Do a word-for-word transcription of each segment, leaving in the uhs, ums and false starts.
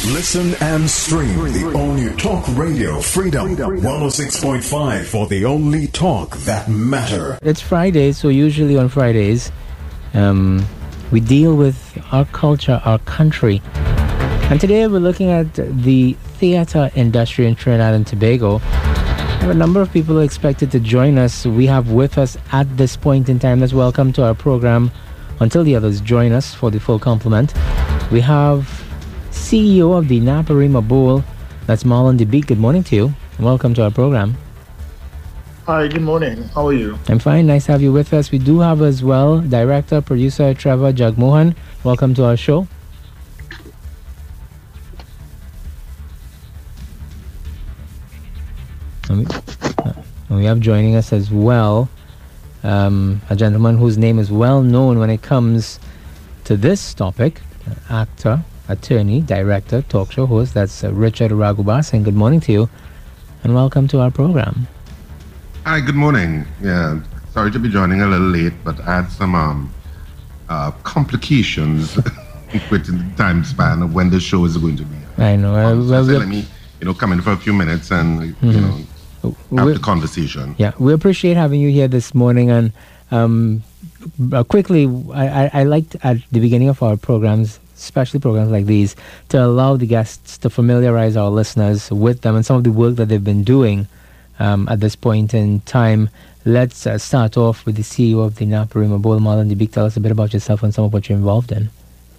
Listen and stream the all-new Talk Radio Freedom one oh six point five for the only talk that matter. It's Friday, so usually on Fridays, um, we deal with our culture, our country. And today we're looking at the theater industry in Trinidad and Tobago. We have a number of people expected to join us. We have with us at this point in time, let's welcome to our program, until the others join us for the full complement, we have C E O of the Naparima Bowl, that's Marlon DeBeek. Good morning to you, and welcome to our program. Hi, good morning. How are you? I'm fine. Nice to have you with us. We do have as well director, producer Trevor Jagmohan. Welcome to our show. And we, uh, and we have joining us as well um, a gentleman whose name is well known when it comes to this topic, actor, attorney, director, talk show host. That's uh, Richard Ragubasing. Good morning to you, and welcome to our program. Hi, good morning. Yeah, sorry to be joining a little late, but I had some um, uh, complications with the time span of when the show is going to be. I know. Uh, um, so well, I said, let me, you know, come in for a few minutes and mm-hmm. you know have we're, the conversation. Yeah, we appreciate having you here this morning. And um, uh, quickly, I, I, I liked at the beginning of our programs, especially programs like these, to allow the guests to familiarize our listeners with them and some of the work that they've been doing um, at this point in time. Let's uh, start off with the C E O of the Naparima Bowl, Marlon DeBeek. Tell us a bit about yourself and some of what you're involved in.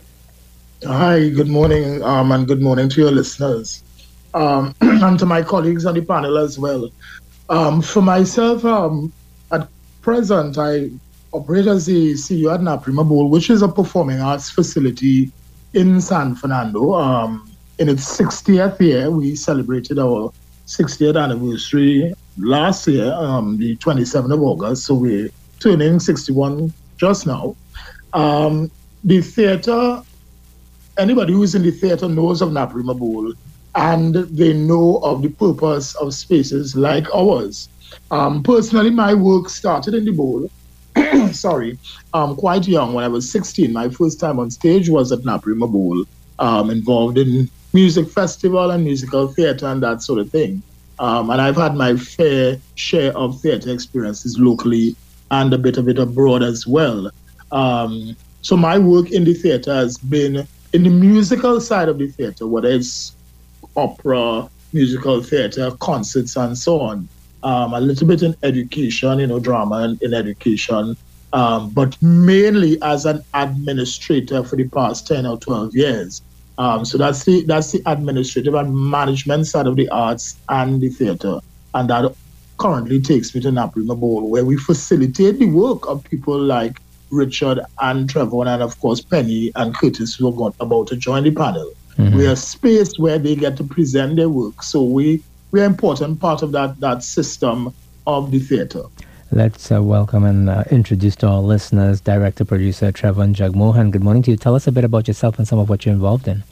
Hi, good morning, um, and good morning to your listeners, um, and to my colleagues on the panel as well. Um, for myself, um, at present, I operate as the C E O at Naparima Bowl, which is a performing arts facility in San Fernando. Um, in its sixtieth year, we celebrated our sixtieth anniversary last year, um, the twenty-seventh of August, so we're turning sixty-one just now. Um, the theatre, anybody who's in the theatre knows of Naparima Bowl, and they know of the purpose of spaces like ours. Um, personally, my work started in the Bowl, sorry, um, quite young. When I was sixteen, my first time on stage was at Naparima Bowl, um, involved in music festival and musical theatre and that sort of thing. Um, and I've had my fair share of theatre experiences locally and a bit of it abroad as well. Um, so my work in the theatre has been in the musical side of the theatre, whether it's opera, musical theatre, concerts, and so on. Um, a little bit in education, you know, drama and in education, um, but mainly as an administrator for the past ten or twelve years. Um, so that's the that's the administrative and management side of the arts and the theatre. And that currently takes me to Naparima Bowl, where we facilitate the work of people like Richard and Trevor, and of course Penny and Curtis, who are going, about to join the panel. Mm-hmm. We're a space where they get to present their work. So we we're an important part of that that system of the theatre. Let's uh, welcome and uh, introduce to our listeners director, producer Trevor Jagmohan. Good morning to you. Tell us a bit about yourself and some of what you're involved in.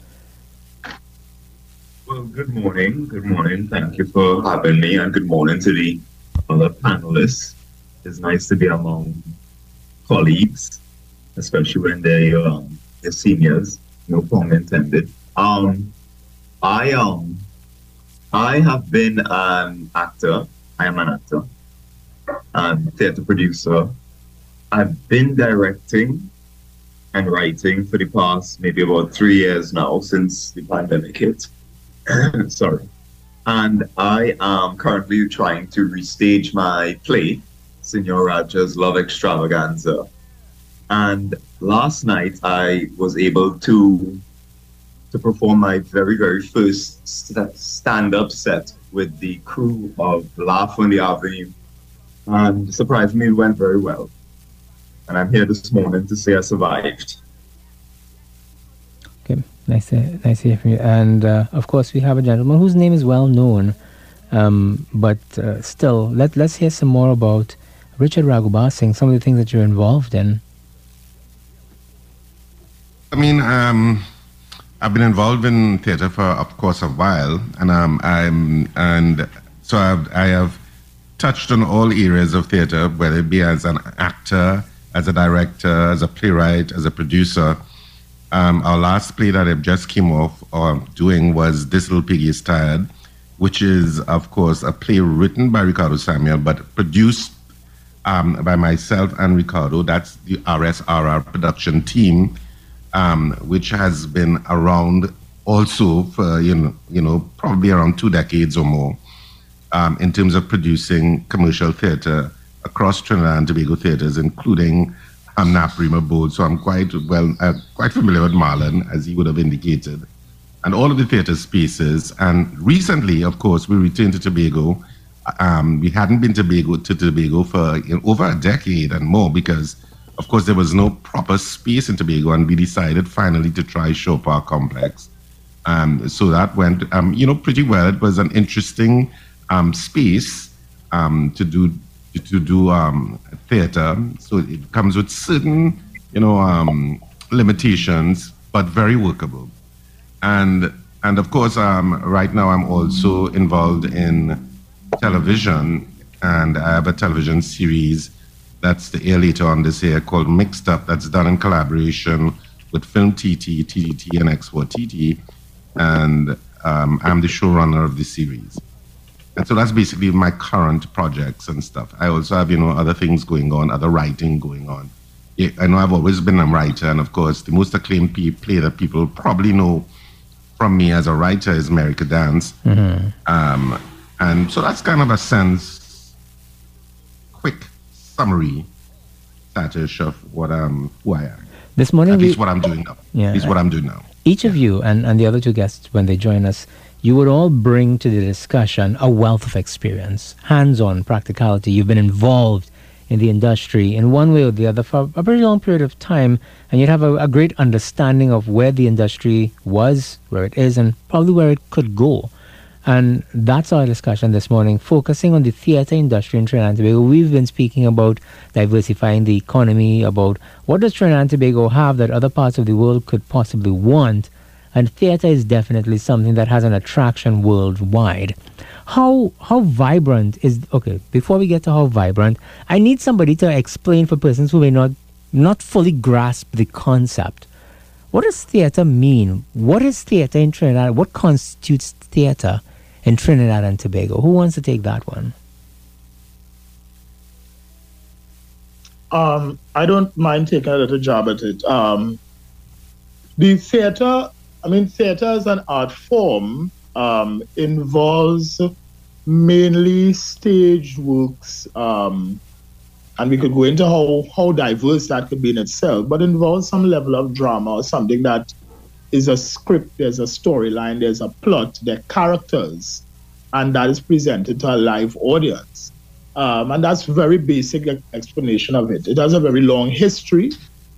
Well, good morning. Good morning. Thank you for having me, and good morning to the other panelists. It's nice to be among colleagues, especially when they're your, um, your seniors. No pun intended. Um, I um, I have been an actor. I am an actor and theatre producer. I've been directing and writing for the past maybe about three years now, since the pandemic hit. Sorry. And I am currently trying to restage my play, Senor Raja's Love Extravaganza. And last night I was able to to perform my very, very first st- stand-up set with the crew of Laugh on the Avenue. And surprisingly, it went very well. And I'm here this morning to say I survived. Okay, nice to, nice to hear from you. And uh, of course, we have a gentleman whose name is well known, um, but uh, still, let, let's hear some more about Richard Ragubasing, some of the things that you're involved in. I mean, um, I've been involved in theatre for, of course, a while, and um, I'm and so I've, I have touched on all areas of theatre, whether it be as an actor, as a director, as a playwright, as a producer. Um, our last play that I just came off uh, doing was This Little Piggy is Tired, which is, of course, a play written by Ricardo Samuel, but produced um, by myself and Ricardo. That's the R S R R production team, um, which has been around also for, you know, you know, probably around two decades or more um, in terms of producing commercial theatre across Trinidad and Tobago theatres, including um, Naparima Bowl. So I'm quite well, uh, quite familiar with Marlon, as he would have indicated, and all of the theatre spaces. And recently, of course, we returned to Tobago. Um, we hadn't been to Tobago, to Tobago for you know, over a decade and more because, of course, there was no proper space in Tobago, and we decided finally to try Shore Park Complex. Um, so that went, um, you know, pretty well. It was an interesting um, space um, to do to do um, theatre. So it comes with certain, you know, um, limitations, but very workable. And and of course, um, right now I'm also involved in television, and I have a television series that's the air later on this year called Mixed Up, that's done in collaboration with Film T T, T D T, and X four T T, and um, I'm the showrunner of the series. And so that's basically my current projects and stuff. I also have, you know, other things going on, other writing going on. Yeah, I know I've always been a writer, and of course, the most acclaimed play that people probably know from me as a writer is America Dance. Mm-hmm. Um, and so that's kind of a sense, quick summary, satish of what um who I am. This morning, at we, least what I'm doing now. Yeah, at least what I'm doing now. Each of you and, and the other two guests, when they join us, you would all bring to the discussion a wealth of experience, hands-on practicality. You've been involved in the industry in one way or the other for a very long period of time, and you'd have a, a great understanding of where the industry was, where it is, and probably where it could go. And that's our discussion this morning, focusing on the theatre industry in Trinidad and Tobago. We've been speaking about diversifying the economy, about what does Trinidad and Tobago have that other parts of the world could possibly want. And theatre is definitely something that has an attraction worldwide. How how vibrant is... Okay, before we get to how vibrant, I need somebody to explain for persons who may not, not fully grasp the concept. What does theatre mean? What is theatre in Trinidad? What constitutes theatre in Trinidad and Tobago? Who wants to take that one? Um, I don't mind taking a little job at it. Um, the theatre... I mean, theatre as an art form um, involves mainly staged works, um, and we could go into how, how diverse that could be in itself, but involves some level of drama or something that is a script, there's a storyline, there's a plot, there are characters, and that is presented to a live audience. Um, and that's very basic explanation of it. It has a very long history.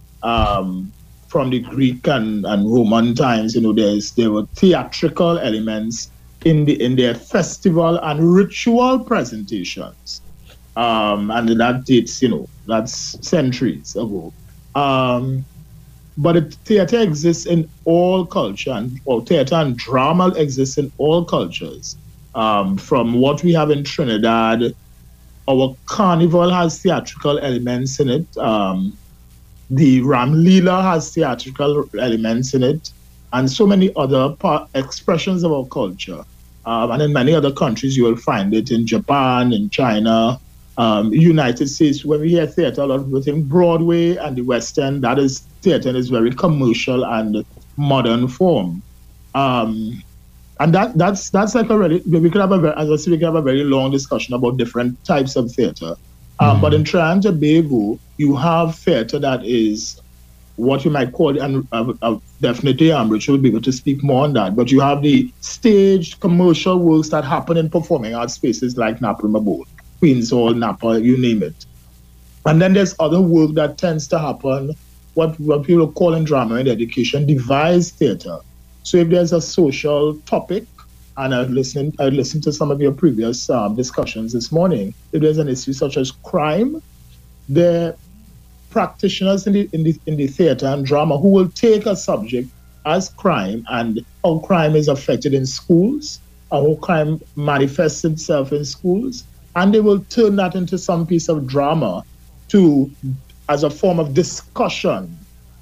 Um, From the Greek and, and Roman times, you know, there's there were theatrical elements in the in their festival and ritual presentations, um, and that dates, you know, that's centuries ago. Um, but it, theater exists in all culture, and or theater and drama exists in all cultures. Um, from what we have in Trinidad, our carnival has theatrical elements in it. Um, The Ram Leela has theatrical elements in it, and so many other part, expressions of our culture. Um, and in many other countries, you will find it in Japan, in China, um, United States. When we hear theater, a lot of people think Broadway and the West End. That is theater in its very commercial and modern form. Um, and that that's that's like a really, we could have a very, as I said, we could have a very long discussion about different types of theater. Um, mm-hmm. But in Trinidad and Tobago, you have theatre that is what you might call, and uh, uh, definitely um, Richard will be able to speak more on that, but you have the staged commercial works that happen in performing arts spaces like Naparima Bowl, Queen's Hall, Napa, you name it. And then there's other work that tends to happen, what, what people call in drama and education, devised theatre. So if there's a social topic, and I've listened, I listened to some of your previous um, discussions this morning. If there's an issue such as crime, the practitioners in the, in the in the theatre and drama who will take a subject as crime and how crime is affected in schools, or how crime manifests itself in schools, and they will turn that into some piece of drama to as a form of discussion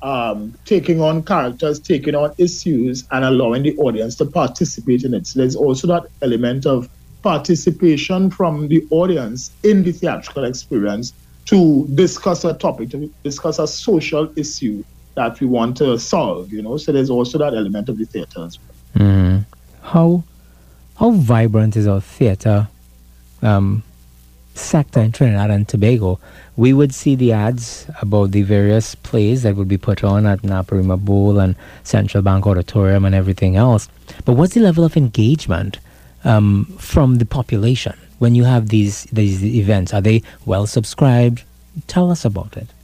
um, taking on characters, taking on issues, and allowing the audience to participate in it. So there's also that element of participation from the audience in the theatrical experience to discuss a topic, to discuss a social issue that we want to solve, you know. So there's also that element of the theater as well. Mm. How, how vibrant is our theater um, sector in Trinidad and Tobago? We would see the ads about the various plays that would be put on at Naparima Bowl and Central Bank Auditorium and everything else. But what's the level of engagement um, from the population when you have these these events? Are they well subscribed? Tell us about it.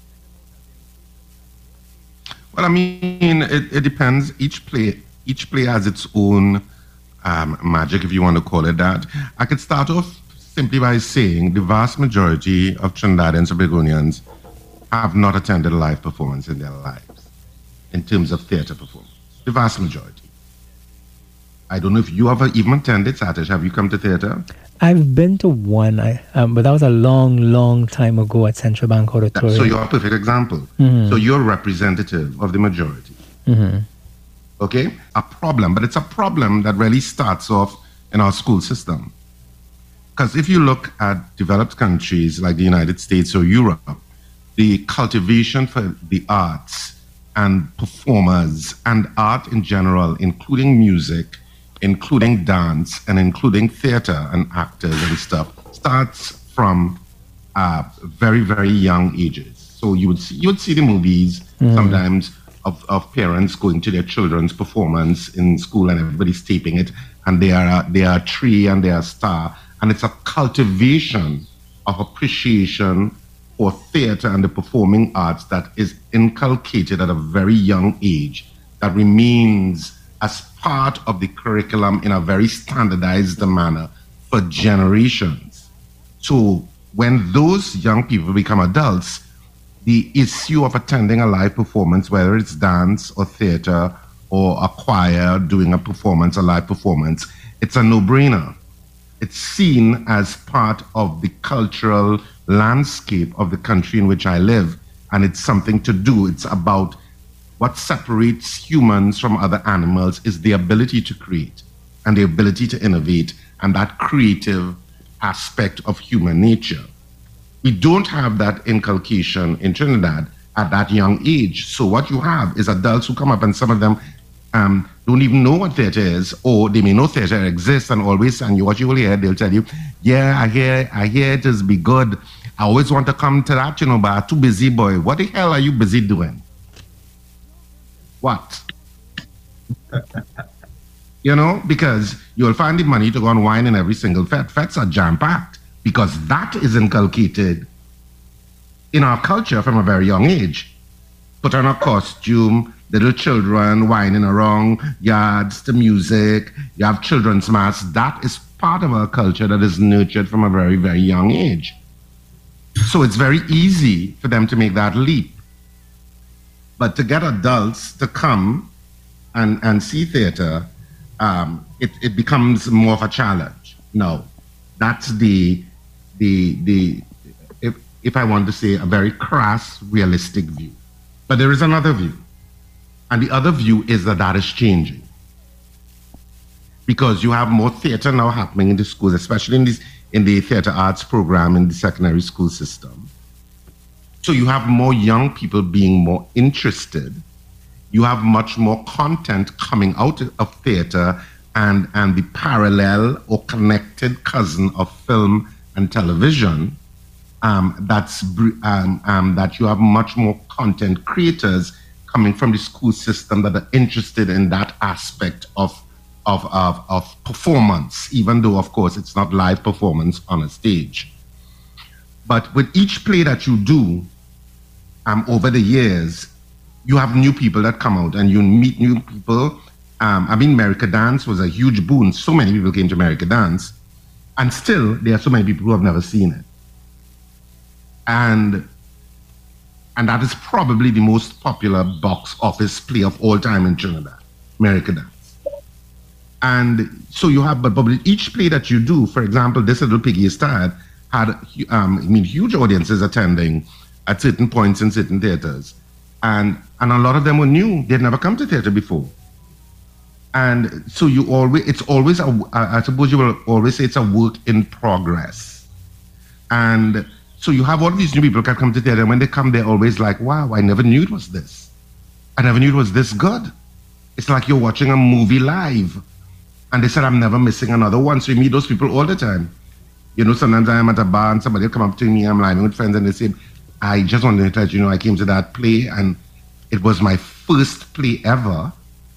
Well, I mean, it, it depends. Each play each play has its own um, magic, if you want to call it that. I could start off simply by saying the vast majority of Trinidadians and Tobagonians have not attended a live performance in their lives in terms of theater performance. The vast majority. I don't know if you ever even attended, Satish. Have you come to theater? I've been to one, I, um, but that was a long, long time ago at Central Bank Auditorium. So you're a perfect example. Mm-hmm. So you're representative of the majority. Mm-hmm. Okay? A problem, but it's a problem that really starts off in our school system. Because if you look at developed countries like the United States or Europe, the cultivation for the arts and performers and art in general, including music, including dance, and including theater and actors and stuff, starts from uh, very, very young ages. So you would see, you would see the movies mm. sometimes of, of parents going to their children's performance in school and everybody's taping it, and they are a, they are a tree and they are a star. And it's a cultivation of appreciation for theater and the performing arts that is inculcated at a very young age, that remains as part of the curriculum in a very standardized manner for generations. So when those young people become adults, the issue of attending a live performance, whether it's dance or theater or a choir doing a performance, a live performance, it's a no-brainer. It's seen as part of the cultural landscape of the country in which I live, and it's something to do. It's about what separates humans from other animals is the ability to create and the ability to innovate and that creative aspect of human nature. We don't have that inculcation in Trinidad at that young age. So what you have is adults who come up and some of them um, don't even know what theater is, or they may know theater exists and always, and you what you will hear, they'll tell you, yeah, I hear, I hear it is be good. I always want to come to that, you know, but I'm too busy, boy. What the hell are you busy doing? What? You know, because you'll find the money to go and wine in every single fete. Fetes are jam-packed because that is inculcated in our culture from a very young age. Put on a costume, little children whining around, yards to music, you have children's mass. That is part of our culture that is nurtured from a very, very young age. So it's very easy for them to make that leap. But to get adults to come and, and see theater, um, it, it becomes more of a challenge. No, that's the, the, the if, if I want to say, a very crass, realistic view. But there is another view. And the other view is that that is changing. Because you have more theater now happening in the schools, especially in, this, in the theater arts program in the secondary school system. So you have more young people being more interested. You have much more content coming out of theater and, and the parallel or connected cousin of film and television. Um, that's um, um, that you have much more content creators coming from the school system that are interested in that aspect of, of, of, of performance, even though, of course, it's not live performance on a stage. But with each play that you do, Um, over the years, you have new people that come out and you meet new people. Um, I mean, America Dance was a huge boon. So many people came to America Dance. And still, there are so many people who have never seen it. And, and that is probably the most popular box office play of all time in Trinidad, America Dance. And so you have, but, but each play that you do, for example, This Little Piggy Is Tired, had, um, I mean, huge audiences attending at certain points in certain theaters. And And a lot of them were new. They'd never come to theater before. And so you always, it's always, a, I suppose you will always say it's a work in progress. And so you have all of these new people that come to theater, and when they come, they're always like, wow, I never knew it was this. I never knew it was this good. It's like you're watching a movie live. And they said, I'm never missing another one. So you meet those people all the time. You know, sometimes I am at a bar and somebody will come up to me, I'm living with friends, and they say, I just wanted to let you know I came to that play, and it was my first play ever.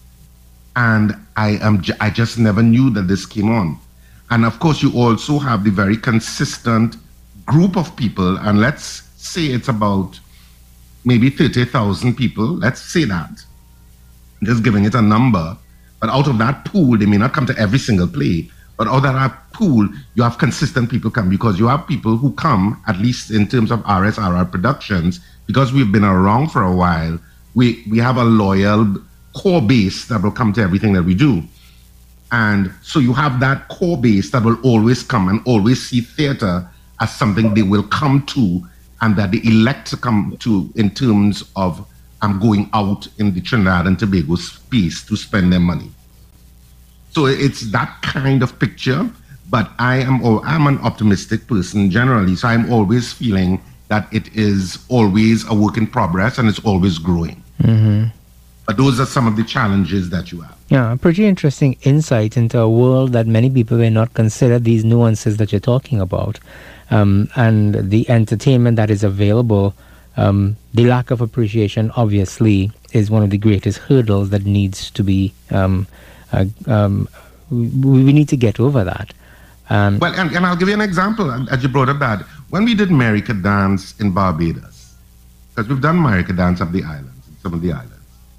And I am j- I just never knew that this came on. And of course, you also have the very consistent group of people, and let's say it's about maybe thirty thousand people, let's say that, just giving it a number, but out of that pool, they may not come to every single play, but out of that pool, you have consistent people come, because you have people who come, at least in terms of R S R R Productions, because we've been around for a while, we, we have a loyal core base that will come to everything that we do. And so you have that core base that will always come and always see theater as something they will come to, and that they elect to come to in terms of I'm going out in the Trinidad and Tobago space to spend their money. So it's that kind of picture, but I am oh, I'm an optimistic person generally, so I'm always feeling that it is always a work in progress and it's always growing. Mm-hmm. But those are some of the challenges that you have. Yeah, a pretty interesting insight into a world that many people may not consider these nuances that you're talking about. Um, and the entertainment that is available, um, the lack of appreciation, obviously, is one of the greatest hurdles that needs to be, um, uh, um, we, we need to get over that. Um, well, and, and I'll give you an example, as you brought up that. When we did America Dance in Barbados, because we've done America Dance of the islands, some of the islands,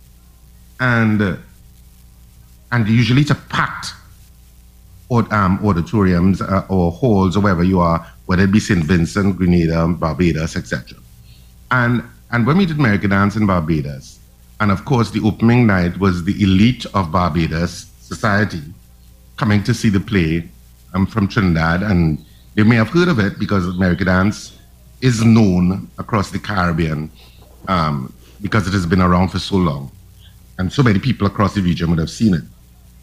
and uh, and usually it's a packed or, um, auditoriums uh, or halls or wherever you are, whether it be Saint Vincent, Grenada, Barbados, et cetera. And and when we did America Dance in Barbados, and of course the opening night was the elite of Barbados society coming to see the play. I'm from Trinidad, and they may have heard of it because America Dance is known across the Caribbean um, because it has been around for so long. And so many people across the region would have seen it.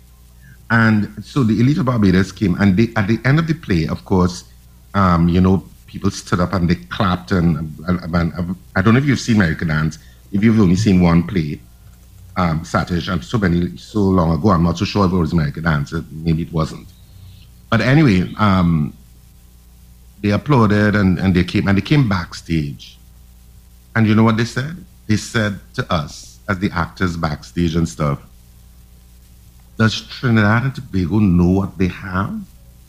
And so the elite of Barbados came, and they, at the end of the play, of course, um, you know, people stood up and they clapped. And, and, and I don't know if you've seen America Dance. If you've only seen one play, um, Satish, and so many, so long ago, I'm not so sure if it was America Dance. Maybe it wasn't. But anyway, um, they applauded and, and they came and they came backstage. And you know what they said? They said to us, as the actors backstage and stuff, does Trinidad and Tobago know what they have?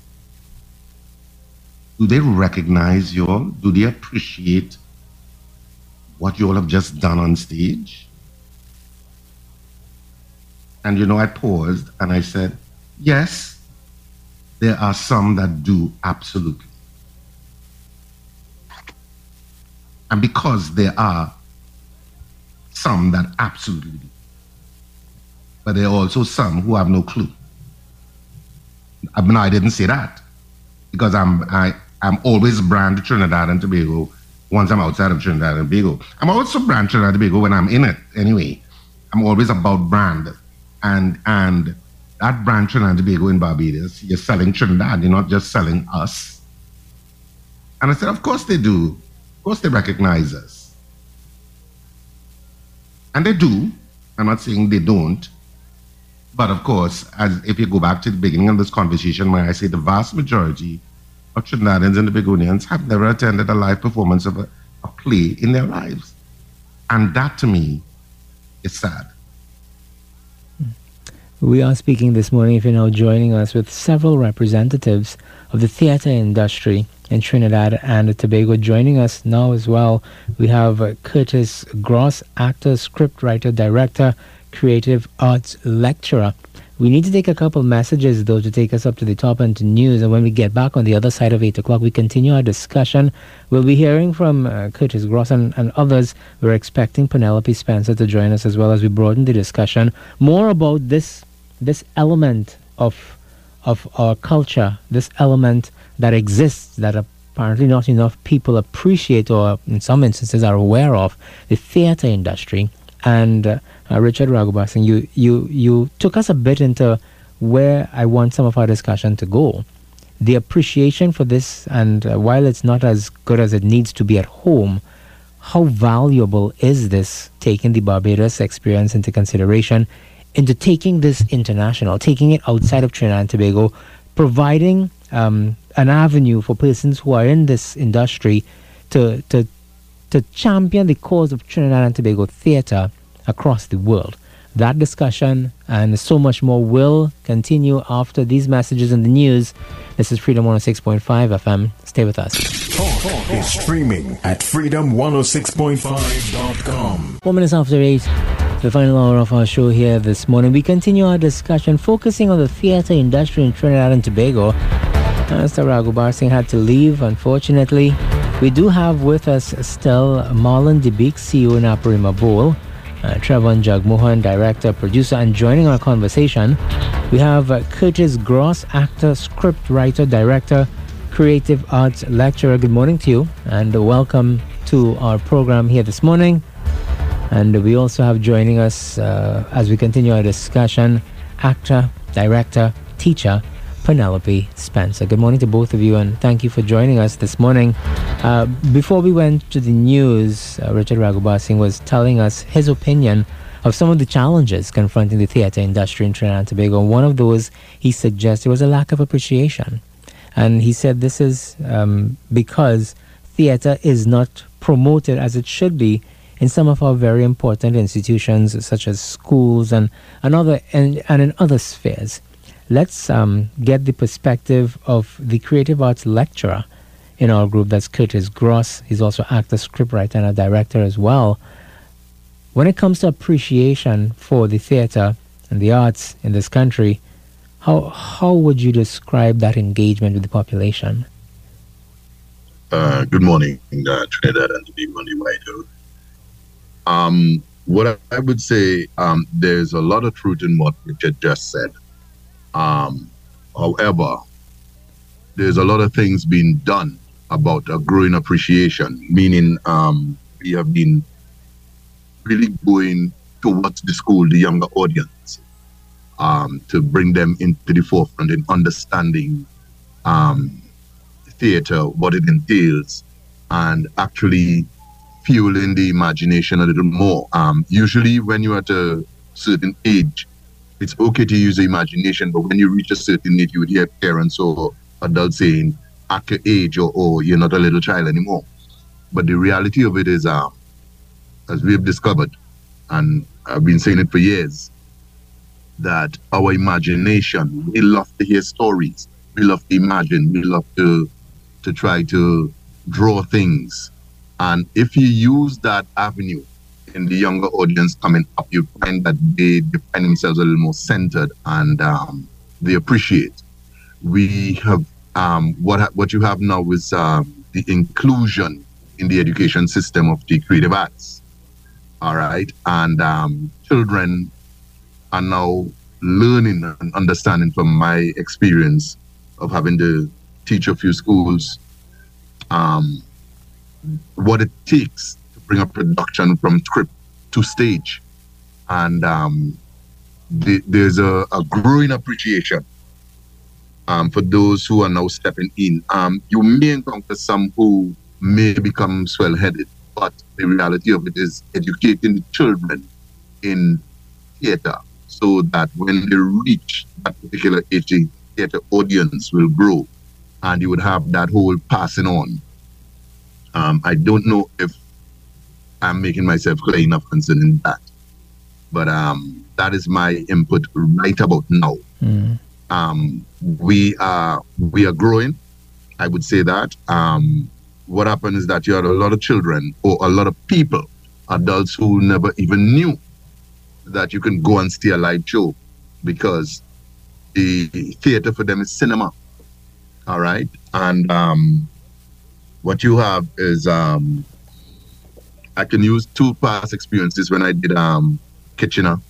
Do they recognize you all? Do they appreciate what you all have just done on stage? And you know, I paused and I said, yes, there are some that do, absolutely. And because there are some that absolutely do, but there are also some who have no clue. I mean, I didn't say that because I'm I, I'm always brand Trinidad and Tobago once I'm outside of Trinidad and Tobago. I'm also brand Trinidad and Tobago when I'm in it anyway. I'm always about brand. And and that brand Trinidad and Tobago in Barbados, you're selling Trinidad, you're not just selling us. And I said, of course they do. Of course they recognize us. And they do. I'm not saying they don't. But of course, as if you go back to the beginning of this conversation where I say the vast majority of Trinidadians and Tobagonians have never attended a live performance of a, a play in their lives. And that to me is sad. We are speaking this morning, if you're now joining us, with several representatives of the theatre industry in Trinidad and Tobago. Joining us now as well, we have uh, Curtis Gross, actor, scriptwriter, director, creative arts lecturer. We need to take a couple messages, though, to take us up to the top and to news. And when we get back on the other side of eight o'clock, we continue our discussion. We'll be hearing from uh, Curtis Gross and, and others. We're expecting Penelope Spencer to join us as well as we broaden the discussion. More about this this element of of our culture, this element that exists that apparently not enough people appreciate or in some instances are aware of, the theatre industry, And uh, uh, Richard Raghubar, you, you, you took us a bit into where I want some of our discussion to go. The appreciation for this, and uh, while it's not as good as it needs to be at home, how valuable is this, taking the Barbados experience into consideration, into taking this international, taking it outside of Trinidad and Tobago, providing um, an avenue for persons who are in this industry to, to, to champion the cause of Trinidad and Tobago theatre across the world. That discussion and so much more will continue after these messages in the news. This is Freedom one oh six point five F M. Stay with us. Talk, talk is streaming at freedom one oh six point five dot com. Four minutes after eight, the final hour of our show here this morning. We continue our discussion focusing on the theatre industry in Trinidad and Tobago. Mister Raghubar Singh had to leave, unfortunately. We do have with us still Marlon Debik, C E O in Aparima Bowl. Uh, Trevon Jagmohan, director, producer, and joining our conversation, we have uh, Curtis Gross, actor, script writer, director, creative arts lecturer. Good morning to you, and uh, welcome to our program here this morning. And we also have joining us uh, as we continue our discussion, actor, director, teacher, Penelope Spencer. Good morning to both of you, and thank you for joining us this morning. Uh, before we went to the news, uh, Richard Raghubar Singh was telling us his opinion of some of the challenges confronting the theatre industry in Trinidad and Tobago. One of those he suggested was a lack of appreciation. And he said this is um, because theatre is not promoted as it should be in some of our very important institutions, such as schools and, and, other, and, and in other spheres. Let's um, get the perspective of the creative arts lecturer in our group. That's Curtis Gross. He's also actor, scriptwriter, and a director as well. When it comes to appreciation for the theatre and the arts in this country, how how would you describe that engagement with the population? Uh, good morning, uh, Trinidad and Tobago and the wider. Um, what I would say, um, there's a lot of truth in what Richard just said. Um, however, there's a lot of things being done about a growing appreciation, meaning um, we have been really going towards the school, the younger audience, um, to bring them into the forefront in understanding um, theatre, what it entails, and actually fueling the imagination a little more. Um, usually when you're at a certain age, it's okay to use the imagination, but when you reach a certain age, you would hear parents or adults saying, at your age, or, or you're not a little child anymore. But the reality of it is, um, as we've discovered, and I've been saying it for years, that our imagination, we love to hear stories, we love to imagine, we love to, to try to draw things. And if you use that avenue in the younger audience coming up, you find that they, they find themselves a little more centered, and um, they appreciate. We have, um, what ha- what you have now is um, the inclusion in the education system of the creative arts. All right. And um, children are now learning and understanding from my experience of having to teach a few schools um, what it takes bring a production from script to stage. And um, the, there's a, a growing appreciation um, for those who are now stepping in. Um, you may encounter some who may become swell-headed, but the reality of it is educating the children in theatre so that when they reach that particular age, the theatre audience will grow and you would have that whole passing on. Um, I don't know if I'm making myself clear enough concerning that. But um, that is my input right about now. Mm. Um, we are we are growing, I would say that. Um, what happened is that you had a lot of children or a lot of people, adults who never even knew that you can go and see a live show because the theater for them is cinema. All right. And um, what you have is um, I can use two past experiences when I did um, Kitchener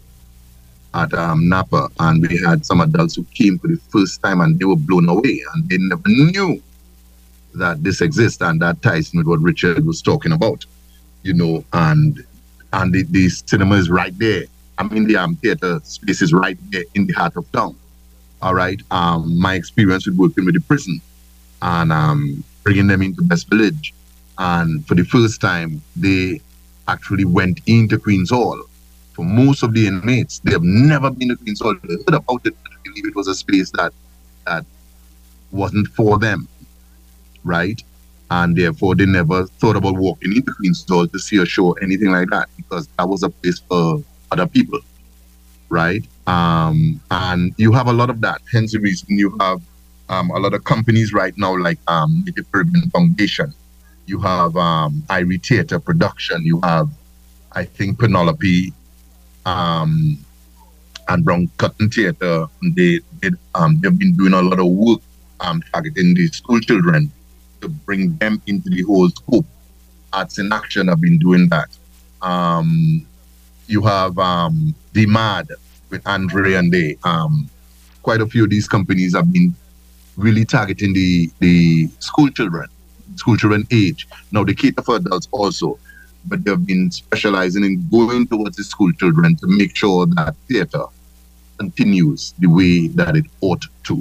at um, Napa, and we had some adults who came for the first time and they were blown away and they never knew that this exists, and that ties in with what Richard was talking about, you know, and and the, the cinema is right there. I mean, the um, theater space is right there in the heart of town. All right. Um, my experience with working with the prison and um, bringing them into West Village. And for the first time, they actually went into Queen's Hall. For most of the inmates, they have never been to Queen's Hall. They heard about it, but I believe it was a space that, that wasn't for them, right? And therefore, they never thought about walking into Queen's Hall to see a show or anything like that, because that was a place for other people, right? Um, and you have a lot of that. Hence the reason you have um, a lot of companies right now, like um, the Caribbean Foundation. You have um, Irie Theatre Production. You have, I think, Penelope um, and Brown Cotton Theatre. They, they, um, they've been doing a lot of work um, targeting the school children to bring them into the whole scope. Arts in Action have been doing that. Um, you have um, The Mad with Andre and they. Um, quite a few of these companies have been really targeting the, the school children, school children age. Now they cater for adults also, but they've been specializing in going towards the school children to make sure that theater continues the way that it ought to.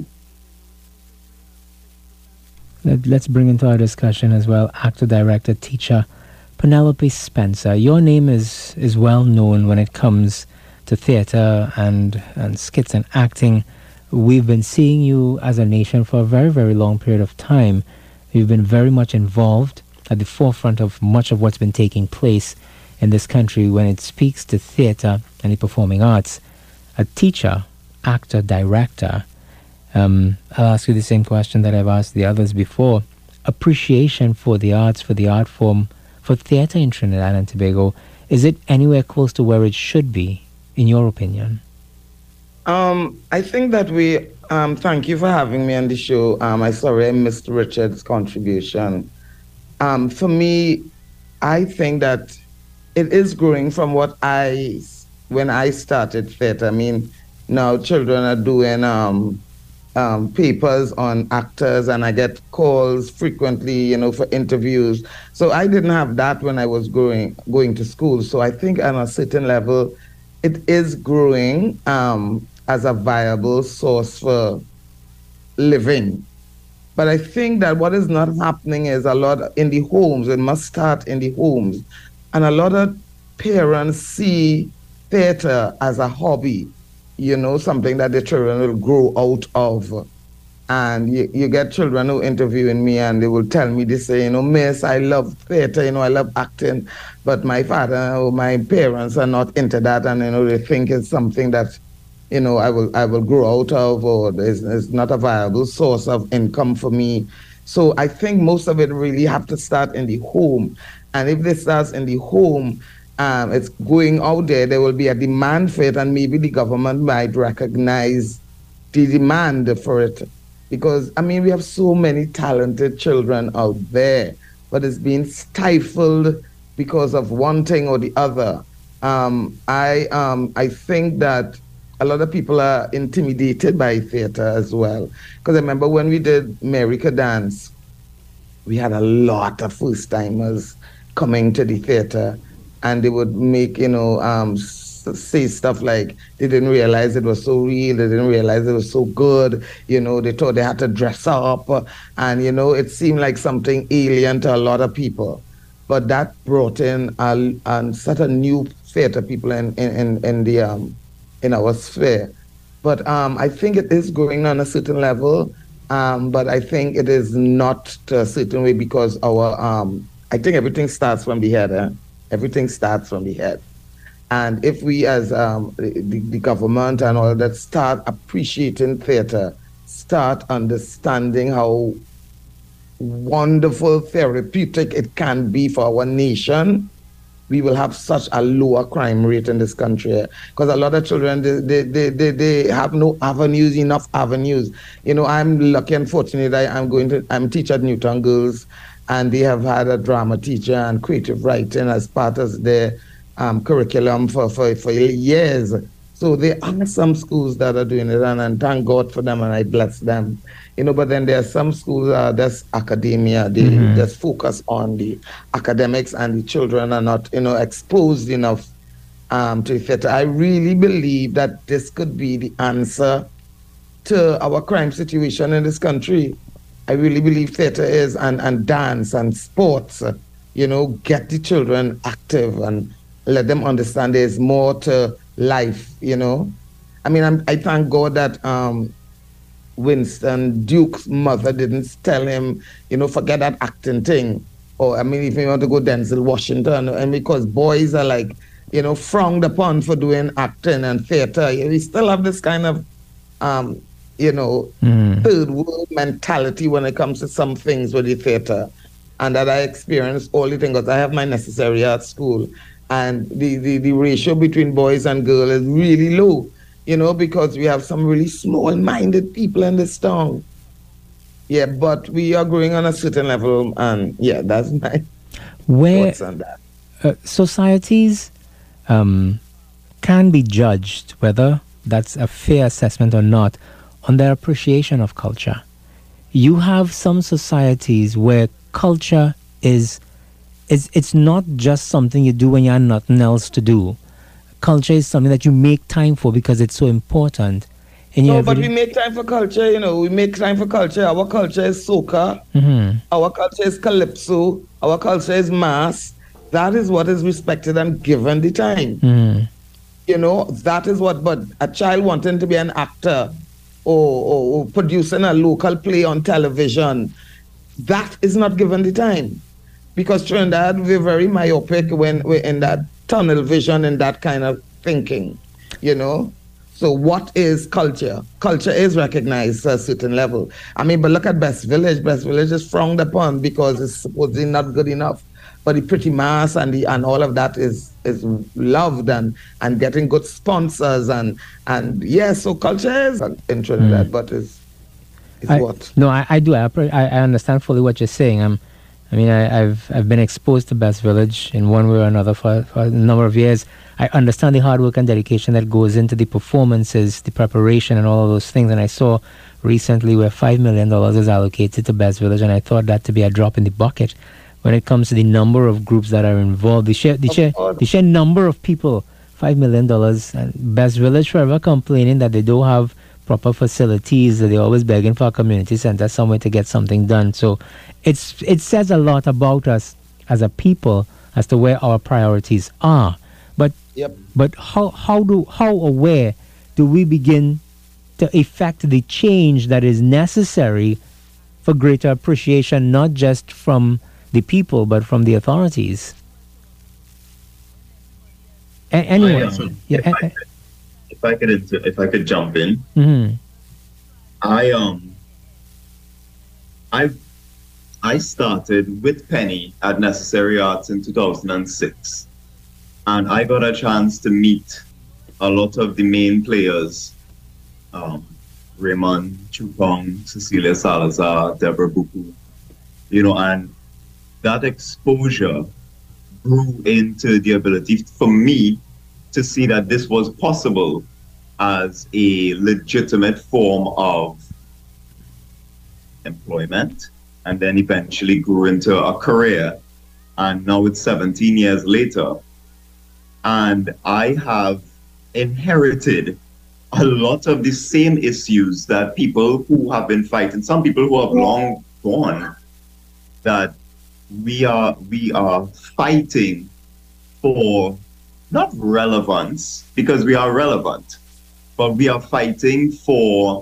Let's bring into our discussion as well actor, director, teacher Penelope Spencer. Your name is is well known when it comes to theater and, and skits and acting. We've been seeing you as a nation for a very, very long period of time. You've been very much involved at the forefront of much of what's been taking place in this country when it speaks to theater and the performing arts. A teacher, actor, director. Um, I'll ask you the same question that I've asked the others before. Appreciation for the arts, for the art form, for theater in Trinidad and Tobago. Is it anywhere close to where it should be, in your opinion? Um, I think that we, um, thank you for having me on the show. Um, I'm sorry I missed Richard's contribution. Um, for me, I think that it is growing from what I, when I started theater. I mean, now children are doing um, um, papers on actors, and I get calls frequently, you know, for interviews. So I didn't have that when I was growing, going to school. So I think on a certain level, it is growing um, as a viable source for living. But I think that what is not happening is a lot in the homes. It must start in the homes. And a lot of parents see theater as a hobby, you know, something that the children will grow out of. And you, you get children who interviewing me and they will tell me, they say, you know, miss, I love theater, you know, I love acting, but my father or my parents are not into that, and, you know, they think it's something that, you know, I will I will grow out of, or it's, it's not a viable source of income for me. So I think most of it really have to start in the home. And if this starts in the home, um, it's going out there, there will be a demand for it, and maybe the government might recognize the demand for it. Because, I mean, we have so many talented children out there, but it's being stifled because of one thing or the other. Um, I um, I think that a lot of people are intimidated by theater as well. Because I remember when we did America Dance, we had a lot of first-timers coming to the theater, and they would make, you know, um, say stuff like they didn't realize it was so real, they didn't realize it was so good, you know, they thought they had to dress up, and, you know, it seemed like something alien to a lot of people. But that brought in a, a sort of new theater people in, in, in, the, um, in our sphere. But um, I think it is going on a certain level, um, but I think it is not to a certain way, because our, um, I think everything starts from the head. Eh? Everything starts from the head. And if we as um, the, the government and all that start appreciating theater, start understanding how wonderful therapeutic it can be for our nation, we will have such a lower crime rate in this country. Because a lot of children, they, they, they, they have no avenues, enough avenues. You know, I'm lucky and fortunate. I, I'm going to, I'm a teacher at Newtown Girls, and they have had a drama teacher and creative writing as part of their Um, curriculum for, for, for years. So there are some schools that are doing it, and, and thank God for them, and I bless them. You know, but then there are some schools uh, that's academia. They Mhm. just focus on the academics, and the children are not, you know, exposed enough um, to theater. I really believe that this could be the answer to our crime situation in this country. I really believe theater is, and, and dance and sports, uh, you know, get the children active and let them understand there's more to life, you know. I mean, I'm, I thank God that um, Winston Duke's mother didn't tell him, you know, forget that acting thing. Or, I mean, if you want to go Denzel Washington, and because boys are like, you know, frowned upon for doing acting and theater, we still have this kind of, um, you know, Mm. third world mentality when it comes to some things with the theater. And that I experience all the things, because I have my necessary at school. And the, the, the ratio between boys and girls is really low, you know, because we have some really small-minded people in this town. Yeah, but we are growing on a certain level, and yeah, that's my Where thoughts on that. uh, societies um, can be judged, whether that's a fair assessment or not, on their appreciation of culture. You have some societies where culture is, is it's not just something you do when you have nothing else to do. Culture is something that you make time for because it's so important. In your No, but we everyday- make time for culture, you know, we make time for culture. Our culture is soca, Mhm. our culture is calypso, our culture is mass. That is what is respected and given the time. Mhm. You know, that is what, but a child wanting to be an actor or, or, or producing a local play on television, that is not given the time. Because Trinidad, we're very myopic when we're in that tunnel vision and that kind of thinking, you know? So what is culture? Culture is recognized at a certain level. I mean, but look at Best Village. Best Village is frowned upon because it's supposedly not good enough. But the pretty mass and the and all of that is is loved and and getting good sponsors and and yeah. So culture is in Trinidad, Mm. but it's it's I- what. No, I, I do. I, appre- I I understand fully what you're saying. I'm, I mean, I, I've I've been exposed to Best Village in one way or another for, for a number of years. I understand the hard work and dedication that goes into the performances, the preparation, and all of those things. And I saw recently where five million dollars is allocated to Best Village, and I thought that to be a drop in the bucket when it comes to the number of groups that are involved, the sheer the Of sheer, course. the sheer number of people. Five million dollars, and Best Village forever complaining that they don't have proper facilities, that they're always begging for a community center somewhere to get something done. So it's it says a lot about us as a people as to where our priorities are. But Yep. but how how do how or where do we begin to effect the change that is necessary for greater appreciation, not just from the people but from the authorities? A- anyone? I, um, yeah. if, I, if I could inter- if I could jump in, Mm-hmm. I um I I started with Penny at Necessary Arts in two thousand six, and I got a chance to meet a lot of the main players, um, Raymond Chupong, Cecilia Salazar, Deborah Buku, you know, and that exposure grew into the ability for me to see that this was possible as a legitimate form of employment, and then eventually grew into a career. And now it's seventeen years later, and I have inherited a lot of the same issues that people who have been fighting, some people who have long gone, that we are we are fighting for not relevance, because we are relevant, but we are fighting for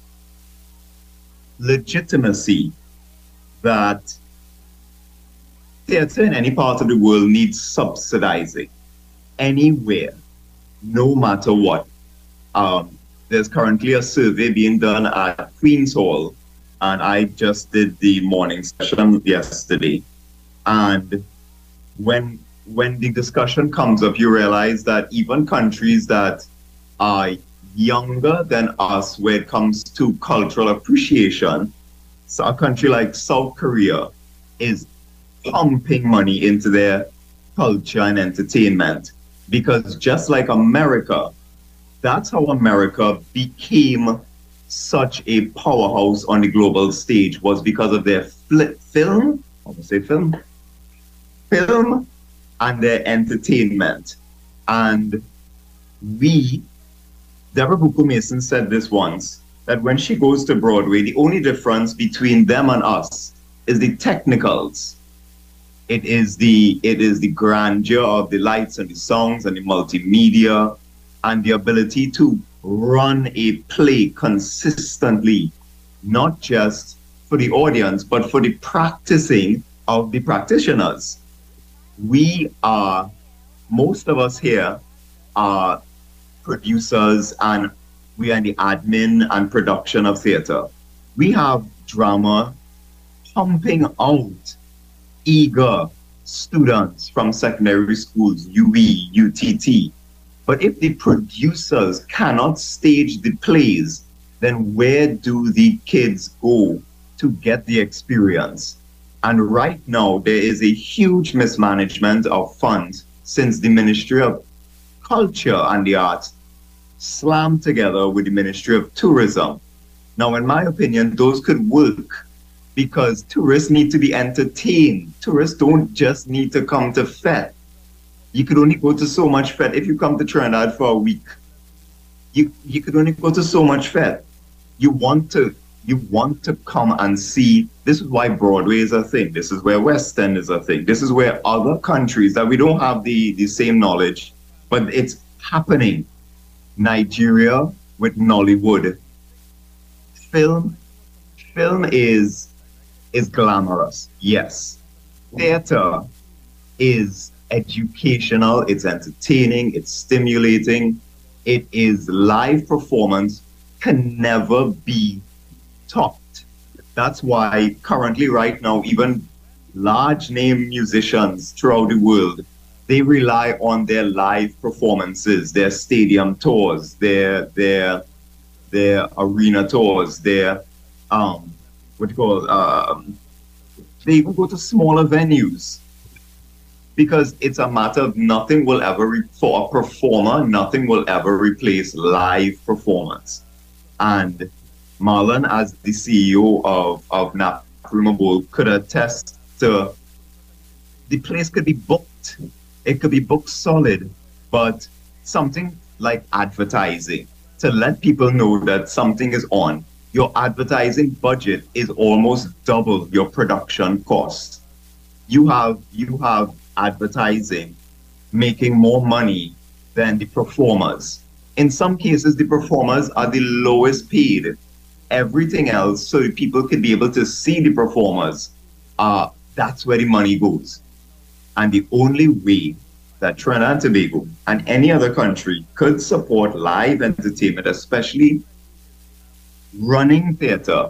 legitimacy, that theater in any part of the world needs subsidizing anywhere, no matter what. Um, there's currently a survey being done at Queen's Hall, and I just did the morning session yesterday. And when when the discussion comes up, you realize that even countries that are younger than us when it comes to cultural appreciation, so a country like South Korea is pumping money into their culture and entertainment, because just like America, That's how America became such a powerhouse on the global stage, was because of their flip film, I want to say film, film and their entertainment. And we, Deborah Buku Mason said this once, that when she goes to Broadway, the only difference between them and us is the technicals. It is the it is the grandeur of the lights and the songs and the multimedia and the ability to run a play consistently, not just for the audience, but for the practicing of the practitioners. We are, most of us here are producers, and we are in the admin and production of theater. We have drama pumping out eager students from secondary schools, U E, U T T. But if the producers cannot stage the plays, then where do the kids go to get the experience? And right now, there is a huge mismanagement of funds since the Ministry of Culture and the Arts slammed together with the Ministry of Tourism. Now, in my opinion, those could work because tourists need to be entertained. Tourists don't just need to come to Fete. You could only go to so much Fete. If you come to Trinidad for a week, you, you could only go to so much Fete. You want to you want to come and see. This is why Broadway is a thing. This is where West End is a thing. This is where other countries that we don't have the, the same knowledge, but it's happening. Nigeria with Nollywood. Film, film is is glamorous, yes. Theater is educational, it's entertaining, it's stimulating. It is live performance, can never be topped. That's why currently right now, even large name musicians throughout the world, they rely on their live performances, their stadium tours, their their their arena tours, their um what do you call um they even go to smaller venues because it's a matter of nothing will ever re- for a performer, nothing will ever replace live performance. And Marlon, as the C E O of of Nkrumah Bowl, could attest to the place could be booked. It could be booked solid, but something like advertising to let people know that something is on. Your advertising budget is almost double your production cost. You have you have advertising making more money than the performers. In some cases, the performers are the lowest paid. Everything else, so that people can be able to see the performers, uh, that's where the money goes. And the only way that Trinidad and Tobago and any other country could support live entertainment, especially running theater,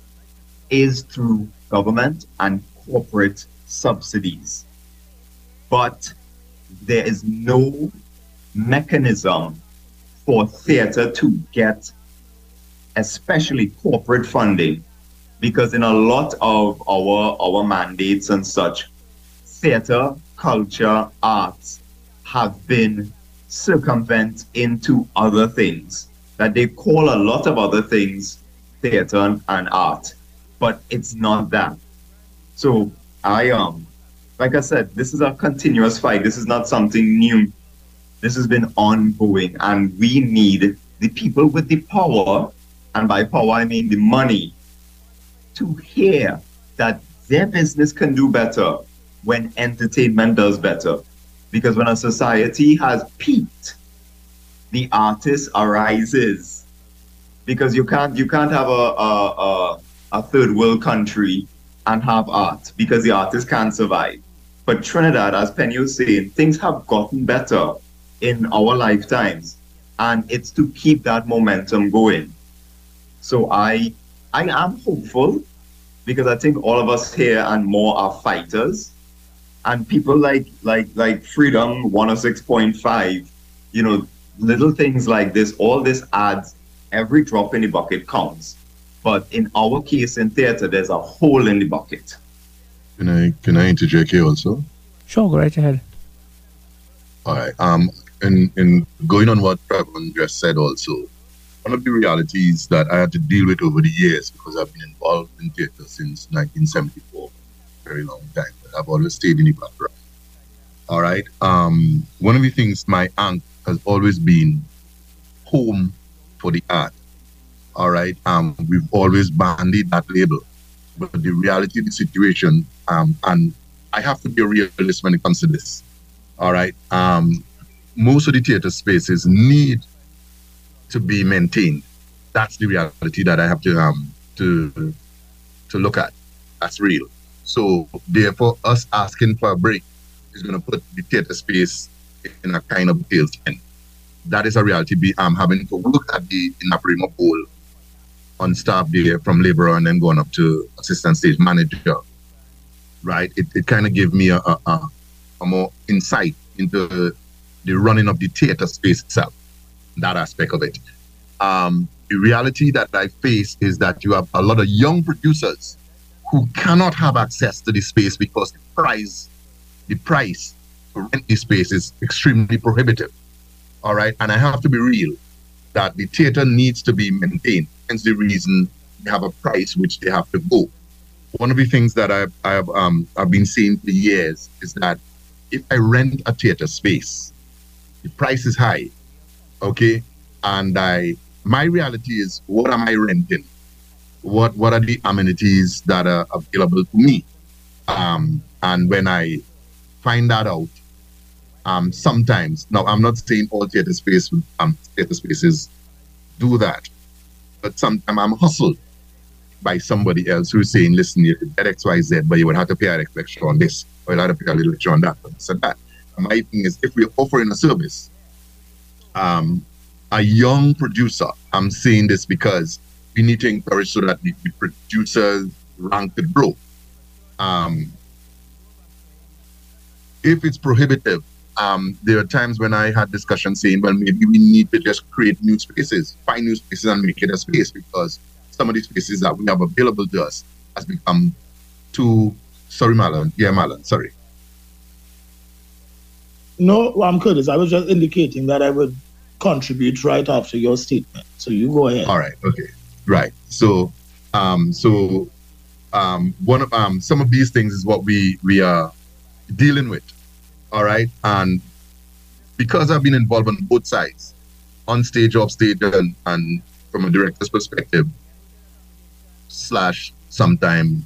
is through government and corporate subsidies. But there is no mechanism for theater to get especially corporate funding, because in a lot of our our mandates and such, theater, culture, arts have been circumvent into other things that they call a lot of other things theater and, and art, but it's not that. So I um like I said, this is a continuous fight. This is not something new. This has been ongoing, and we need the people with the power, and by power I mean the money, to hear that their business can do better when entertainment does better. Because when a society has peaked, the artist arises. Because you can't you can't have a a, a, a third world country and have art, because the artist can't survive. But Trinidad, as Penny was saying, things have gotten better in our lifetimes, and it's to keep that momentum going. So I I am hopeful, because I think all of us here and more are fighters, and people like like like Freedom one oh six point five, you know, little things like this, all this adds, every drop in the bucket counts. But in our case in theater, there's a hole in the bucket. Can I can I interject here also? Sure, go right ahead. All right. Um, in, in going on what Trevor just said also, one of the realities that I had to deal with over the years, because I've been involved in theater since nineteen seventy-four, very long time, but I've always stayed in the background. All right. Um, one of the things my aunt has always been home for the art. All right. Um, we've always bandied that label. But the reality of the situation, um, and I have to be a realist when it comes to this. All right. Um, most of the theater spaces need to be maintained. That's the reality that I have to um to to look at. That's real. So therefore, us asking for a break is going to put the theater space in a kind of tailspin. That is a reality. Be I'm having to look at the Inaparima pool on staff there from laborer and then going up to assistant stage manager. Right? It it kind of gave me a, a a more insight into the running of the theater space itself. That aspect of it. Um, the reality that I face is that you have a lot of young producers who cannot have access to the space because the price, the price to rent the space is extremely prohibitive. All right, and I have to be real that the theater needs to be maintained. Hence the reason they have a price which they have to go. One of the things that I've I've um I've been seeing for years is that if I rent a theater space, the price is high. Okay, and I my reality is, what am I renting? What what are the amenities that are available to me? Um, and when I find that out, um, sometimes now I'm not saying all theater space um theater spaces do that, but sometimes I'm hustled by somebody else who's saying, listen, you could get X Y Z, but you would have to pay a little extra on this, or you'll have to pay a little extra on that, and this and that. And my thing is, if we're offering a service, Um, a young producer, I'm saying this because we need to encourage so that the, the producers rank could grow. Um, if it's prohibitive, um, there are times when I had discussions saying, well, maybe we need to just create new spaces, find new spaces and make it a space, because some of these spaces that we have available to us has become too, sorry, Marlon, yeah, Marlon, sorry. No, well, I'm Curtis. I was just indicating that I would contribute right after your statement. So you go ahead. All right. Okay. Right. So, um, so, um, one of um, some of these things is what we we are dealing with. All right. And because I've been involved on both sides, on stage, off stage, and, and from a director's perspective, slash sometime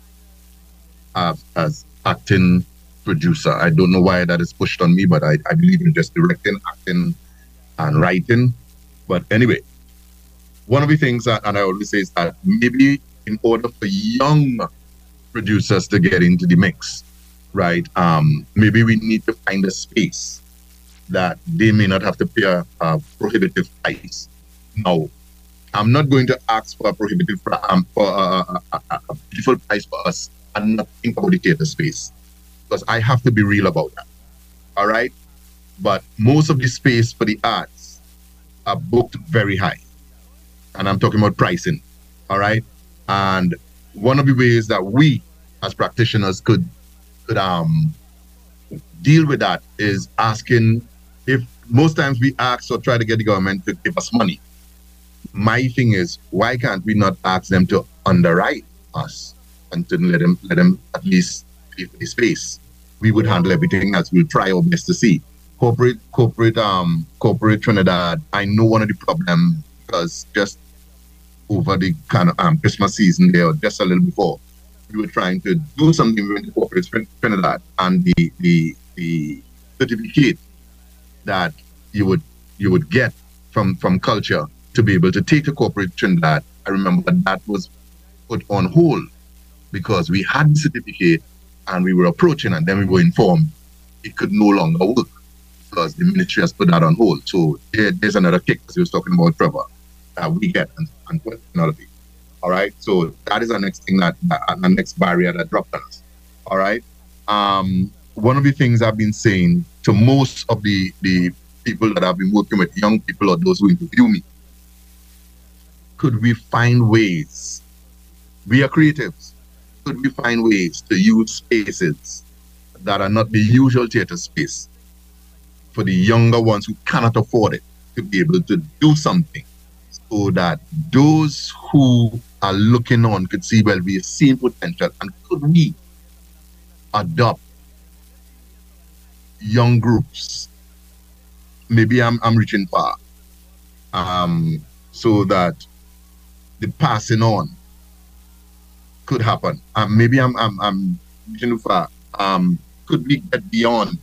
uh, as acting producer. I don't know why that is pushed on me, but I, I believe in just directing, acting, and writing. But anyway, one of the things that, and I always say, is that maybe in order for young producers to get into the mix, right, um, maybe we need to find a space that they may not have to pay a, a prohibitive price. Now, I'm not going to ask for a prohibitive um, for a, a, a, a beautiful price for us and not think about the theater space, because I have to be real about that. All right? But most of the space for the arts are booked very high. And I'm talking about pricing. All right? And one of the ways that we as practitioners could could um deal with that is asking, if most times we ask or try to get the government to give us money. My thing is, why can't we not ask them to underwrite us and to let them let them at least pay for the space? We would handle everything else. We'll try our best to see. Corporate, corporate, um, corporate Trinidad. I know one of the problems, because just over the kind of um, Christmas season there, or just a little before, we were trying to do something with the corporate Trinidad, and the the the certificate that you would you would get from from culture to be able to take the corporate Trinidad. I remember that that was put on hold because we had the certificate and we were approaching, and then we were informed it could no longer work because the ministry has put that on hold. So there, there's another kick, as he was talking about, Trevor, that we get and, and personality. All right. So that is the next thing that, that the next barrier that dropped on us. All right. Um, one of the things I've been saying to most of the the people that I've been working with, young people or those who interview me, could we find ways? We are creatives. Could we find ways to use spaces that are not the usual theater space for the younger ones who cannot afford it to be able to do something, so that those who are looking on could see, well, we are seeing potential, and could we adopt young groups? Maybe I'm I'm reaching far, um, so that the passing on could happen. Um, maybe I'm I'm I'm reaching too far. Um, could we get beyond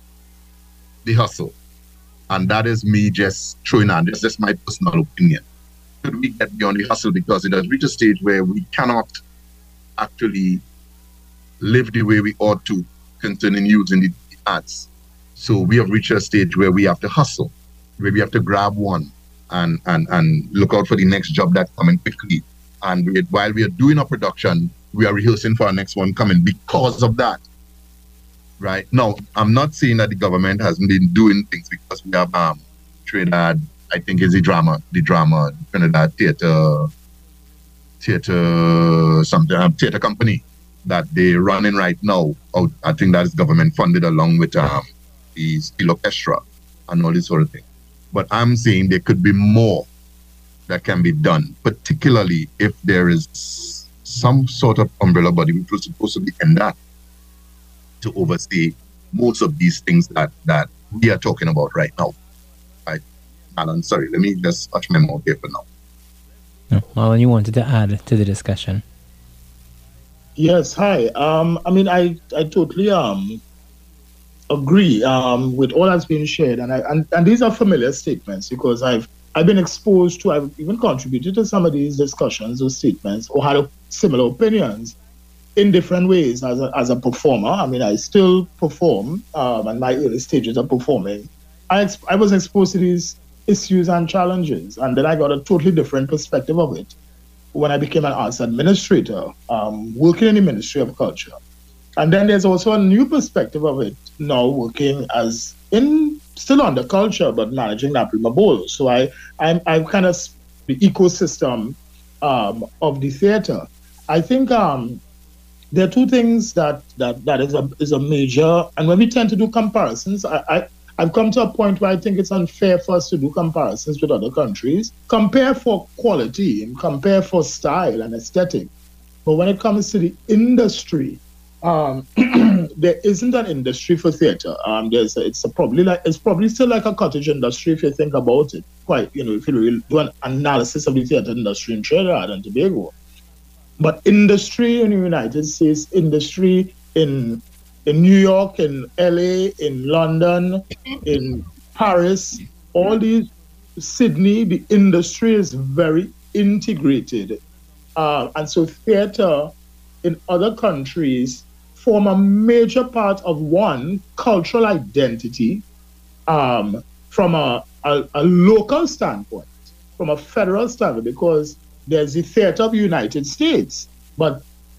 the hustle? And that is me just throwing out. This is just my personal opinion. Could we get beyond the hustle, because it has reached a stage where we cannot actually live the way we ought to concerning using the arts. So we have reached a stage where we have to hustle, where we have to grab one and and and look out for the next job that's coming quickly. And we, while we are doing our production, we are rehearsing for our next one coming because of that. Right now, I'm not saying that the government hasn't been doing things, because we have um, Trinidad, I think is the drama, the drama, Trinidad Theatre, Theatre, something, um, theatre company that they're running right now. Out, I think that is government funded, along with um, the Steel Orchestra and all this sort of thing. But I'm saying there could be more that can be done, particularly if there is some sort of umbrella body, which was supposed to be in that, to oversee most of these things that, that we are talking about right now. Right, Alan, sorry, let me just touch my mouth here for now. No, Alan, you wanted to add to the discussion? Yes, hi. Um, I mean, I, I totally um agree um with all that's been shared, and I and, and these are familiar statements, because I've I've been exposed to, I've even contributed to some of these discussions or statements, or had similar opinions in different ways as a, as a performer. I mean, I still perform, um, and my early stages of performing. I, ex- I was exposed to these issues and challenges, and then I got a totally different perspective of it when I became an arts administrator, um, working in the Ministry of Culture. And then there's also a new perspective of it now, working as in, still under culture, but managing La Prima Bowl. So I, I'm, I'm kind of the ecosystem um, of the theatre. I think um, there are two things that that that is a is a major, and when we tend to do comparisons, I, I I've come to a point where I think it's unfair for us to do comparisons with other countries. Compare for quality and compare for style and aesthetic, but when it comes to the industry, um, there isn't an industry for theatre. Um, there's a, it's a probably like it's probably still like a cottage industry if you think about it. Quite, you know, if you really do an analysis of the theatre industry in Trinidad and Tobago. But industry in the United States, industry in in New York, in L A, in London, in Paris, all these, Sydney, the industry is very integrated. Uh, and so theatre in other countries form a major part of one, cultural identity um, from a, a, a local standpoint, from a federal standpoint, because there's the theatre of the United States, but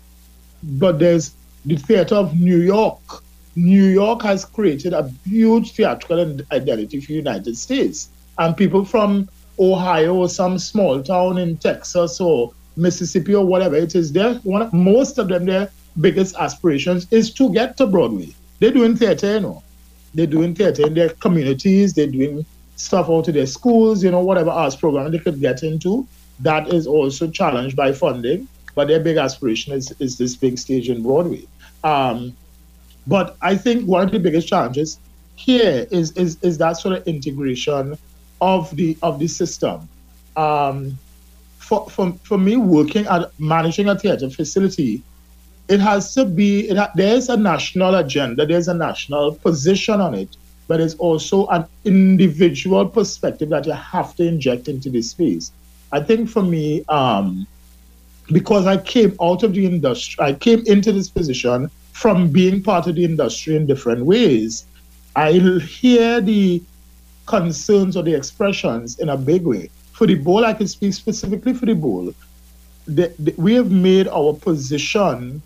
but there's the theatre of New York. New York has created a huge theatrical identity for the United States. And people from Ohio or some small town in Texas or Mississippi or whatever it is, they're one of, most of them, their biggest aspirations is to get to Broadway. They're doing theatre, you know. They're doing theatre in their communities. They're doing stuff out of their schools, you know, whatever arts program they could get into. That is also challenged by funding, but their big aspiration is, is this big stage in Broadway. Um, but I think one of the biggest challenges here is is is that sort of integration of the of the system. Um, for for for me, working at managing a theatre facility, it has to be. It ha- there's a national agenda. There's a national position on it, but it's also an individual perspective that you have to inject into this space. I think for me, um, because I came out of the industry, I came into this position from being part of the industry in different ways. I hear the concerns or the expressions in a big way. For the bowl, I can speak specifically for the bowl. The, the, we have made our position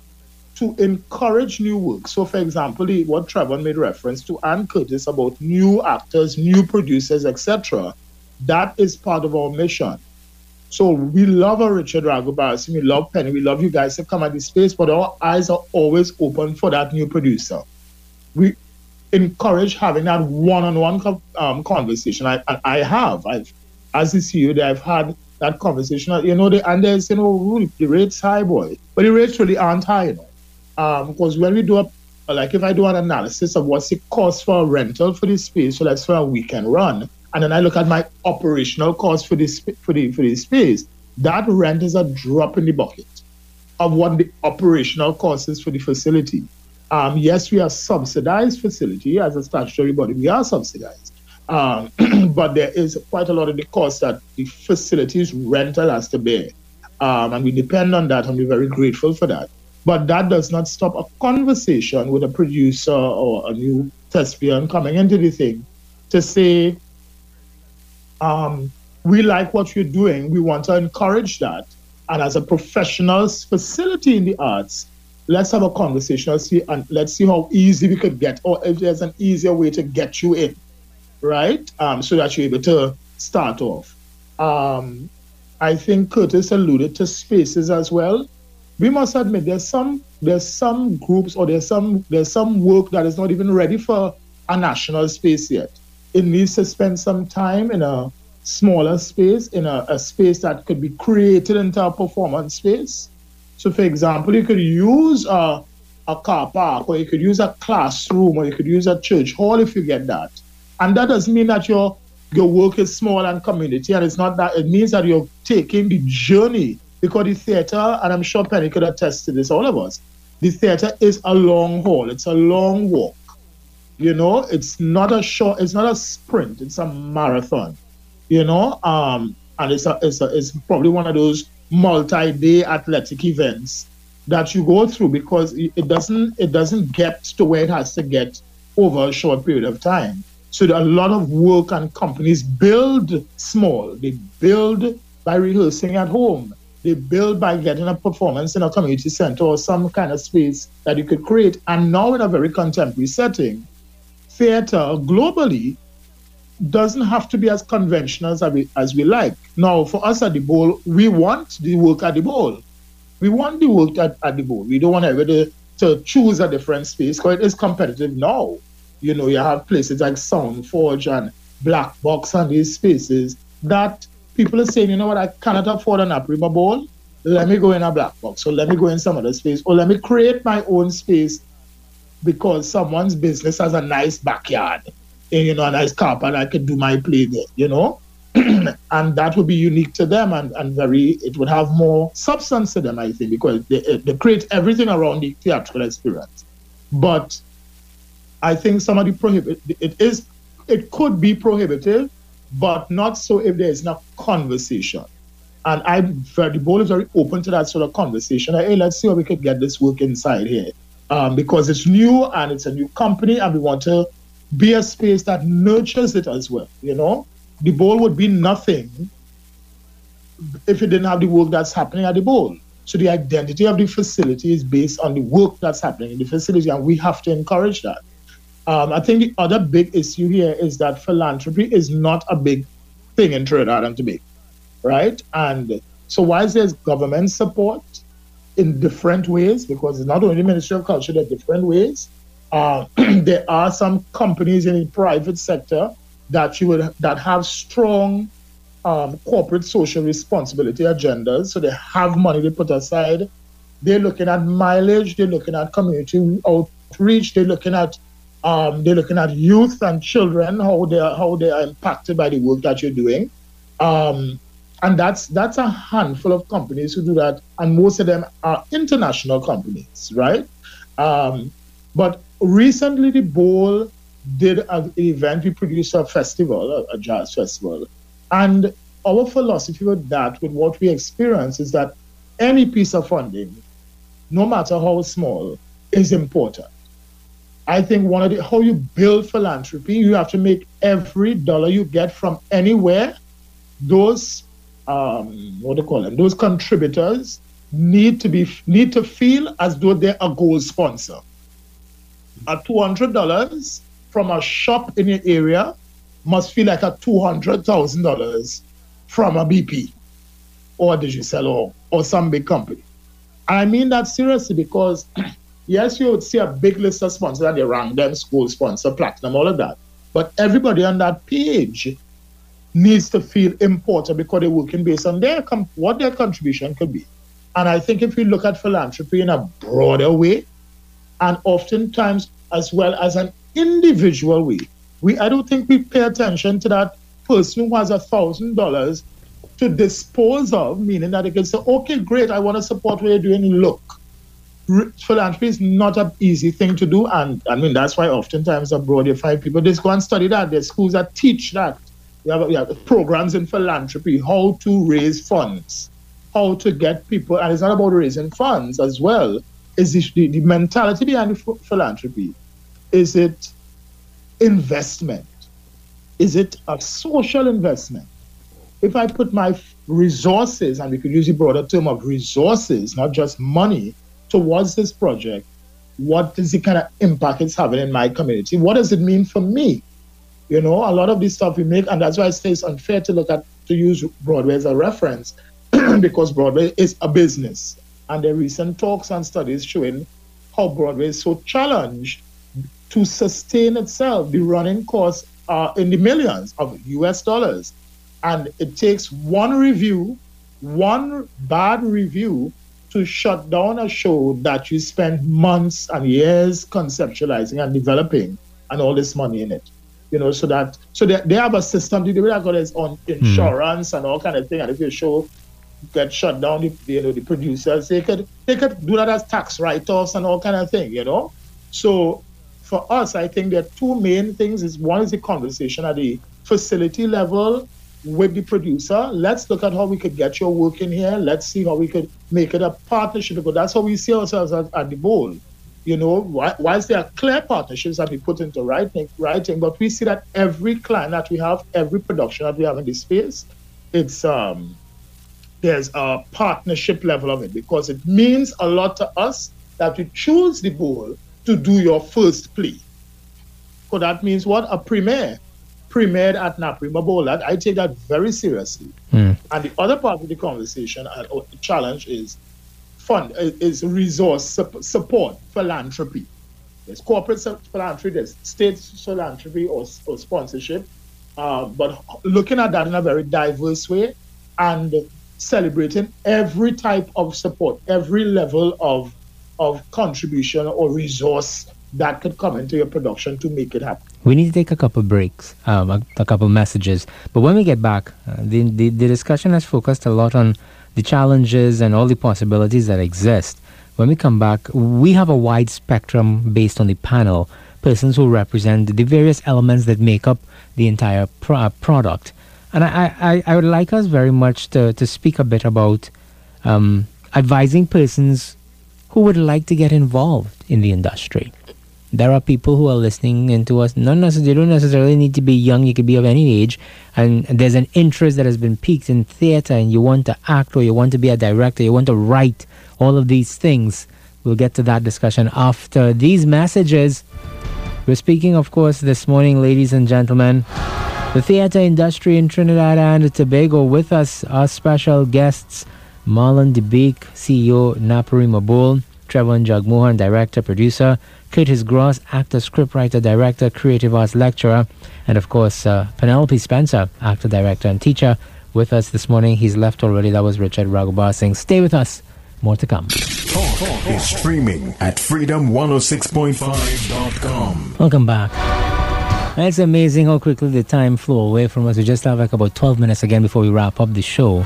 to encourage new work. So, for example, the, what Trevor made reference to Ann Curtis about new actors, new producers, et cetera. That is part of our mission. So we love our Richard Raghubarasim, we love Penny, we love you guys to come at this space, but our eyes are always open for that new producer. We encourage having that one-on-one um, conversation. I, and I have. I've, as the C E O, I've had that conversation. You know, the, and there's, you know, the rates high, boy. But the rates really aren't high, you know. Um, because when we do a, like if I do an analysis of what's the cost for a rental for this space, so that's for a weekend run, and then I look at my operational cost for this for the for this space, that rent is a drop in the bucket of what the operational cost is for the facility. Um, yes, we are subsidized facility as a statutory body. We are subsidized, um, but there is quite a lot of the cost that the facility's rental has to bear, um, and we depend on that, and we're very grateful for that. But that does not stop a conversation with a producer or a new thespian coming into the thing to say, um, we like what you're doing. We want to encourage that. And as a professional facility in the arts, let's have a conversation and see, and let's see how easy we could get, or if there's an easier way to get you in, right? Um, so that you're able to start off. Um, I think Curtis alluded to spaces as well. We must admit there's some there's some groups or there's some there's some work that is not even ready for a national space yet. It needs to spend some time in a smaller space, in a, a space that could be created into a performance space. So, for example, you could use a, a car park, or you could use a classroom, or you could use a church hall if you get that. And that doesn't mean that your your work is small and community, and it's not that. It means that you're taking the journey. Because the theatre, and I'm sure Penny could attest to this, all of us, the theatre is a long haul. It's a long walk. You know, it's not a short, it's not a sprint, it's a marathon. You know, um, and it's a, it's a, it's probably one of those multi-day athletic events that you go through, because it doesn't it doesn't get to where it has to get over a short period of time. So there are a lot of work, and companies build small. They build by rehearsing at home. They build by getting a performance in a community center or some kind of space that you could create. And now in a very contemporary setting, theater globally doesn't have to be as conventional as we, as we like. Now, for us at the Bowl, we want the work at the Bowl. We want the work at, at the Bowl. We don't want everybody to choose a different space, because it is competitive now. You know, you have places like Soundforge and Black Box and these spaces that people are saying, you know what, I cannot afford an Aprima Bowl. Let me go in a Black Box, or let me go in some other space, or let me create my own space because someone's business has a nice backyard, and, you know, a nice carpet, and I could do my play there, you know? And that would be unique to them, and, and very, it would have more substance to them, I think, because they, they create everything around the theatrical experience. But I think some of the prohibit, it is, it could be prohibitive, but not so if there is no conversation. And I'm very, the Bowl is very open to that sort of conversation. Like, hey, let's see how we could get this work inside here. Um, because it's new and it's a new company, and we want to be a space that nurtures it as well, you know? The Bowl would be nothing if it didn't have the work that's happening at the Bowl. So the identity of the facility is based on the work that's happening in the facility, and we have to encourage that. Um, I think the other big issue here is that philanthropy is not a big thing in Trinidad and Tobago, right? And so whilst there's government support in different ways, because it's not only the Ministry of Culture, there are different ways, uh, there are some companies in the private sector that you would that have strong um, corporate social responsibility agendas. So they have money they put aside. They're looking at mileage, they're looking at community outreach, they're looking at Um, they're looking at youth and children, how they are, how they are impacted by the work that you're doing. Um, and that's that's a handful of companies who do that, and most of them are international companies, right? Um, but recently the Bowl did an event, we produced a festival, a, a jazz festival. And our philosophy with that, with what we experience, is that any piece of funding, no matter how small, is important. I think one of the, how you build philanthropy, you have to make every dollar you get from anywhere, those, um, what do you call them, those contributors need to be, need to feel as though they're a gold sponsor. A two hundred dollars from a shop in your area must feel like a two hundred thousand dollars from a B P or a Digicel or, or some big company. I mean that seriously, because yes, you would see a big list of sponsors and they rank them, school sponsor, platinum, all of that. But everybody on that page needs to feel important because they're working based on their com- what their contribution could be. And I think if we look at philanthropy in a broader way, and oftentimes as well as an individual way, we I don't think we pay attention to that person who has a thousand dollars to dispose of, meaning that they can say, okay, great, I want to support what you're doing. Look, philanthropy is not an easy thing to do. And I mean, that's why oftentimes abroad you find people just go and study that. There's schools that teach that. We have, we have programs in philanthropy, how to raise funds, how to get people, and it's not about raising funds as well. Is the, the mentality behind the philanthropy? Is it investment? Is it a social investment? If I put my resources, and we could use the broader term of resources, not just money, towards this project, what is the kind of impact it's having in my community? What does it mean for me? You know, a lot of this stuff we make, and that's why I say it's unfair to look at, to use Broadway as a reference, because Broadway is a business. And there are recent talks and studies showing how Broadway is so challenged to sustain itself. The running costs are in the millions of U S dollars. And it takes one review, one bad review, to shut down a show that you spend months and years conceptualizing and developing and all this money in it. You know, so that so they, they have a system. They have got its own insurance mm. and all kind of thing. And if your show get shut down, the, you know, the producers, they could they could do that as tax write-offs and all kind of thing, you know. So for us, I think there are two main things. Is one is the conversation at the facility level with the producer. Let's look at how we could get your work in here. Let's see how we could make it a partnership, because that's how we see ourselves at, at the bowl. You know, whilst there are clear partnerships that we put into writing, writing, but we see that every client that we have, every production that we have in this space, it's um, there's a partnership level of it, because it means a lot to us that you choose the bowl to do your first play. So that means what? A premiere. Premiered at Naprima Bowl. That I take that very seriously. Mm. And the other part of the conversation and uh, the challenge is fund, is resource support, philanthropy. There's corporate philanthropy, there's state philanthropy or, or sponsorship, uh, but looking at that in a very diverse way and celebrating every type of support, every level of of contribution or resource that could come into your production to make it happen. We need to take a couple breaks, um, a, a couple messages. But when we get back, uh, the, the, the discussion has focused a lot on the challenges and all the possibilities that exist. When we come back, we have a wide spectrum based on the panel, persons who represent the various elements that make up the entire pro- uh, product. And I, I, I would like us very much to, to speak a bit about um, advising persons who would like to get involved in the industry. There are people who are listening into us. Not necessarily, they don't necessarily need to be young. You could be of any age. And there's an interest that has been piqued in theater, and you want to act, or you want to be a director, you want to write, all of these things. We'll get to that discussion after these messages. We're speaking, of course, this morning, ladies and gentlemen, the theater industry in Trinidad and Tobago. With us, our special guests, Marlon DeBeek, C E O, Naprima Bowl, Trevor Jagmohan, director, producer, Curtis Gross, actor, scriptwriter, director, creative arts lecturer, and of course, uh, Penelope Spencer, actor, director, and teacher. With us this morning. He's left already. That was Richard Raghubar Singh. Stay with us. More to come. Talk, Talk is streaming at freedom one oh six point five dot com. Welcome back. It's amazing how quickly the time flew away from us. We just have like about twelve minutes again before we wrap up the show.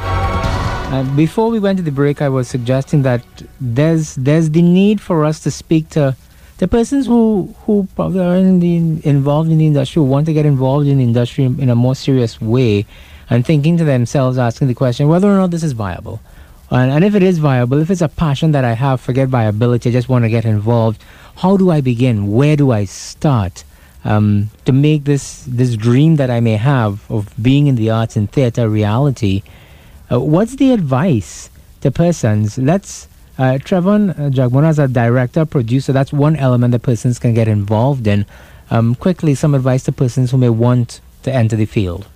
Uh, before we went to the break, I was suggesting that there's there's the need for us to speak to the persons who, who probably are in the, involved in the industry, who want to get involved in the industry in, in a more serious way, and thinking to themselves, asking the question whether or not this is viable. And, and if it is viable, if it's a passion that I have, forget viability, I just want to get involved, how do I begin? Where do I start um, to make this, this dream that I may have of being in the arts and theater reality? Uh, what's the advice to persons? Let's, uh, Trevor Jagmohan as a director, producer, that's one element that persons can get involved in. Um, quickly, some advice to persons who may want to enter the field.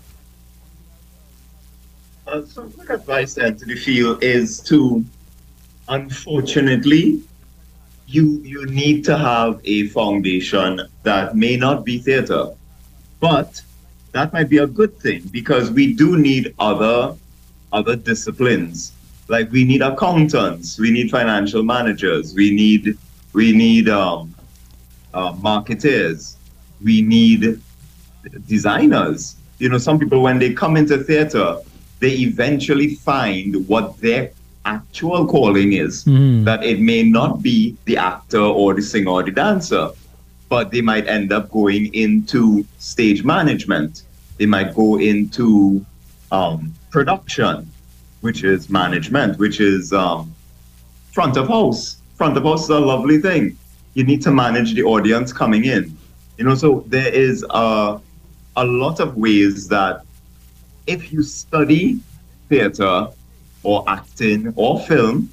Uh, some quick advice to enter the field is to, unfortunately, you you need to have a foundation that may not be theater, but that might be a good thing because we do need other other disciplines. Like we need accountants, we need financial managers, we need we need um, uh, marketers, we need designers. You know, some people when they come into theater, they eventually find what their actual calling is. Mm. That it may not be the actor or the singer or the dancer, but they might end up going into stage management. They might go into um, production, which is management, which is um, front of house. Front of house is a lovely thing. You need to manage the audience coming in. You know, so there is a, a lot of ways that if you study theater or acting or film,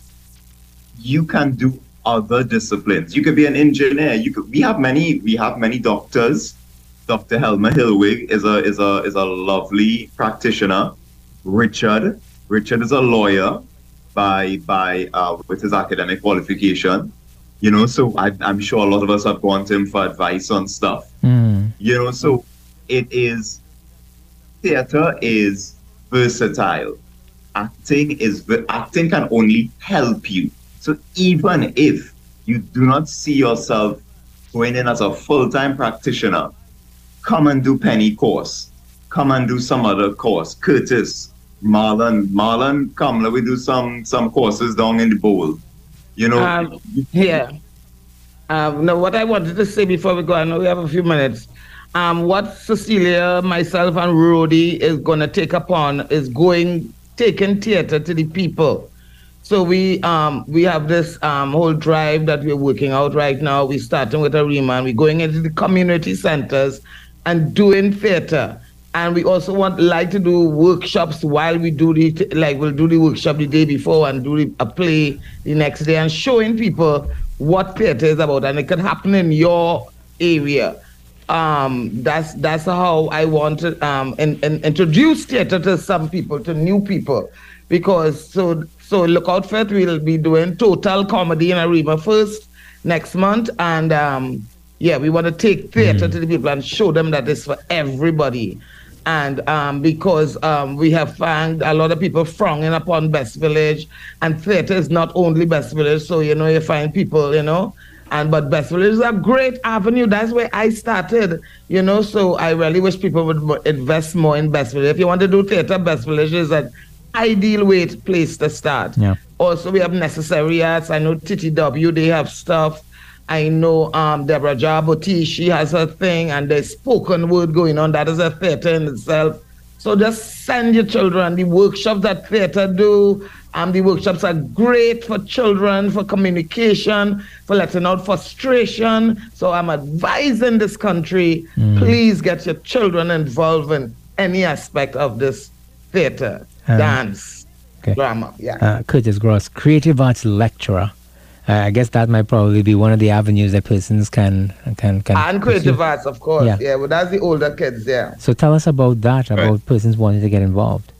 you can do other disciplines. You could be an engineer. You could. We have many. We have many doctors. Doctor Helma Hillwig is a is a is a lovely practitioner. Richard Richard is a lawyer by by uh, with his academic qualification. You know, so I, I'm sure a lot of us have gone to him for advice on stuff. Mm. You know, so it is theater is versatile. Acting is acting can only help you. So even if you do not see yourself going in as a full-time practitioner, come and do Penny course. Come and do some other course. Curtis, Marlon, Marlon, come, let me do some some courses down in the bowl. You know. Um, yeah. Um, no, what I wanted to say before we go, I know we have a few minutes. Um, what Cecilia, myself, and Rudy is going to take upon is going, taking theater to the people. So we um we have this um whole drive that we're working out right now. We're starting with Arima, and we're going into the community centers and doing theater. And we also want like to do workshops while we do the like we'll do the workshop the day before and do the, a play the next day and showing people what theater is about, and it can happen in your area. Um, that's that's how I want to um and, and introduce theater to some people, to new people, because so so look out for it. We'll be doing Total Comedy in Arima first next month, and um yeah, we want to take theater mm. to the people and show them that it's for everybody. And um, because um, we have found a lot of people frowning upon Best Village, and theater is not only Best Village. So, you know, you find people, you know, and but Best Village is a great avenue. That's where I started, you know, so I really wish people would invest more in Best Village. If you want to do theater, Best Village is an ideal way to place to start. Yeah. Also, we have Necessary Arts. I know T T W, they have stuff. I know um, Deborah Jaboti, she has her thing, and there's spoken word going on. That is a theater in itself. So just send your children. The workshops that theater do, um, the workshops are great for children, for communication, for letting out frustration. So I'm advising this country, mm. please get your children involved in any aspect of this theater, um, dance, okay. drama. Yeah. Uh, Curtis Gross, creative arts lecturer. Uh, I guess that might probably be one of the avenues that persons can can can. And creative pursue. arts, of course. Yeah. yeah, but that's the older kids. Yeah. So tell us about that, about right. persons wanting to get involved.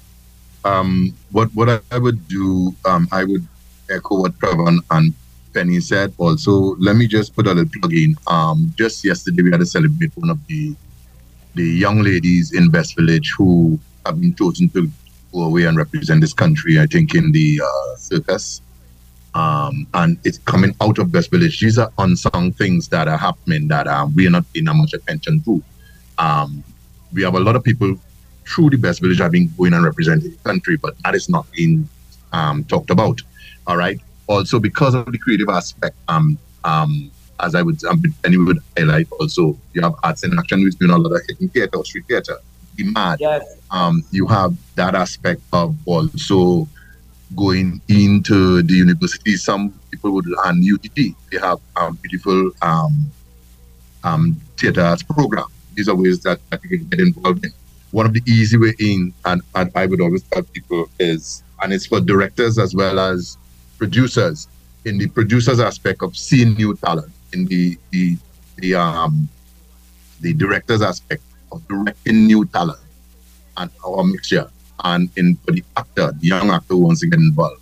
Um, what what I, I would do, um, I would echo what Trevor and, and Penny said. Also, let me just put a little plug in. Um, just yesterday we had to celebrate one of the the young ladies in Best Village who have been chosen to go away and represent this country. I think in the uh, circus. Um, and it's coming out of Best Village. These are unsung things that are happening that um, we are not paying much attention to. Um, we have a lot of people through the Best Village have been going and representing the country, but that is not being um, talked about. All right. Also, because of the creative aspect, um, um, as I would, um, Penny would highlight, also you have Arts in Action, who's doing a lot of hidden theater, street theater. Be mad. Yes. Um, you have that aspect of also going into the university. Some people would, and U T T, they have a beautiful um, um, theatre arts program. These are ways that, that you can get involved in. One of the easy way in, and, and I would always tell people is, and it's for directors as well as producers, in the producers aspect of seeing new talent, in the the the um the directors aspect of directing new talent and our mixture. And in for the actor, the young actor who wants to get involved,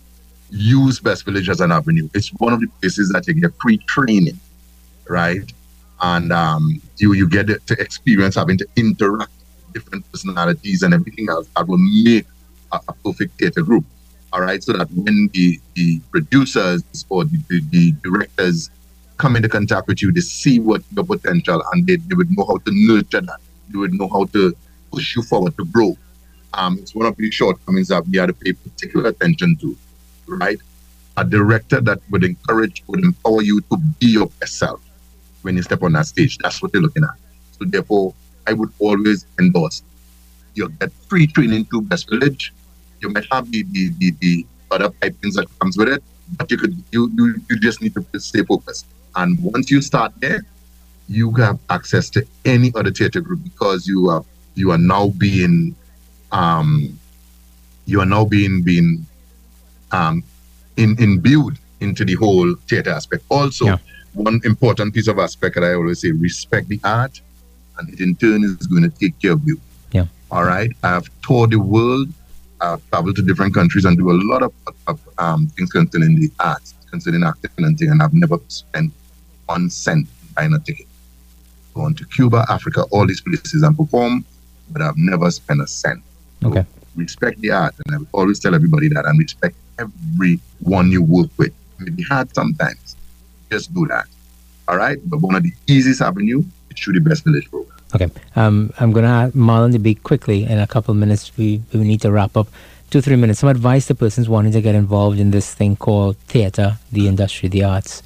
use Best Village as an avenue. It's one of the places that you get free training, right? And um, you you get to experience having to interact with different personalities and everything else that will make a, a perfect theater group. All right, so that when the, the producers or the, the, the directors come into contact with you, they see what your potential, and they, they would know how to nurture that. They would know how to push you forward to grow. Um, it's one of the shortcomings that we have to pay particular attention to, right? A director that would encourage, would empower you to be your best self when you step on that stage. That's what they're looking at. So therefore, I would always endorse. You'll get free training to Best Village. You might have the, the, the, the other pipings that comes with it, but you could you, you you just need to stay focused. And once you start there, you have access to any other theater group because you are you are now being um you are now being being um in imbued into the whole theater aspect. Also, yeah. One important piece of aspect that I always say: respect the art, and it in turn is going to take care of you. Yeah. All right. I have toured the world. I've traveled to different countries and do a lot of, of um, things concerning the arts, concerning acting and things, and I've never spent one cent buying a ticket. Gone to Cuba, Africa, all these places and perform, but I've never spent a cent. Okay. So respect the art, and I will always tell everybody that, and respect everyone you work with. It may be hard sometimes. Just do that. All right? But one of the easiest avenue is through the Best Village program. Okay. Um, I'm going to ask Marlon to be quickly in a couple of minutes. We, we need to wrap up. Two, three minutes. Some advice to persons wanting to get involved in this thing called theater, the industry, the arts.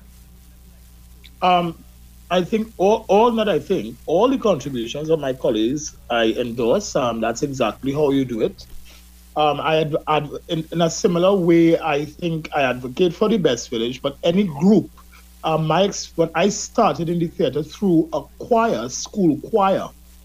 Um, I think all, all that I think, all the contributions of my colleagues, I endorse. Um, that's exactly how you do it. Um, I adv- adv- in, in a similar way, I think I advocate for the Best Village, but any group. Um, my ex- when I started in the theater through a choir, school choir,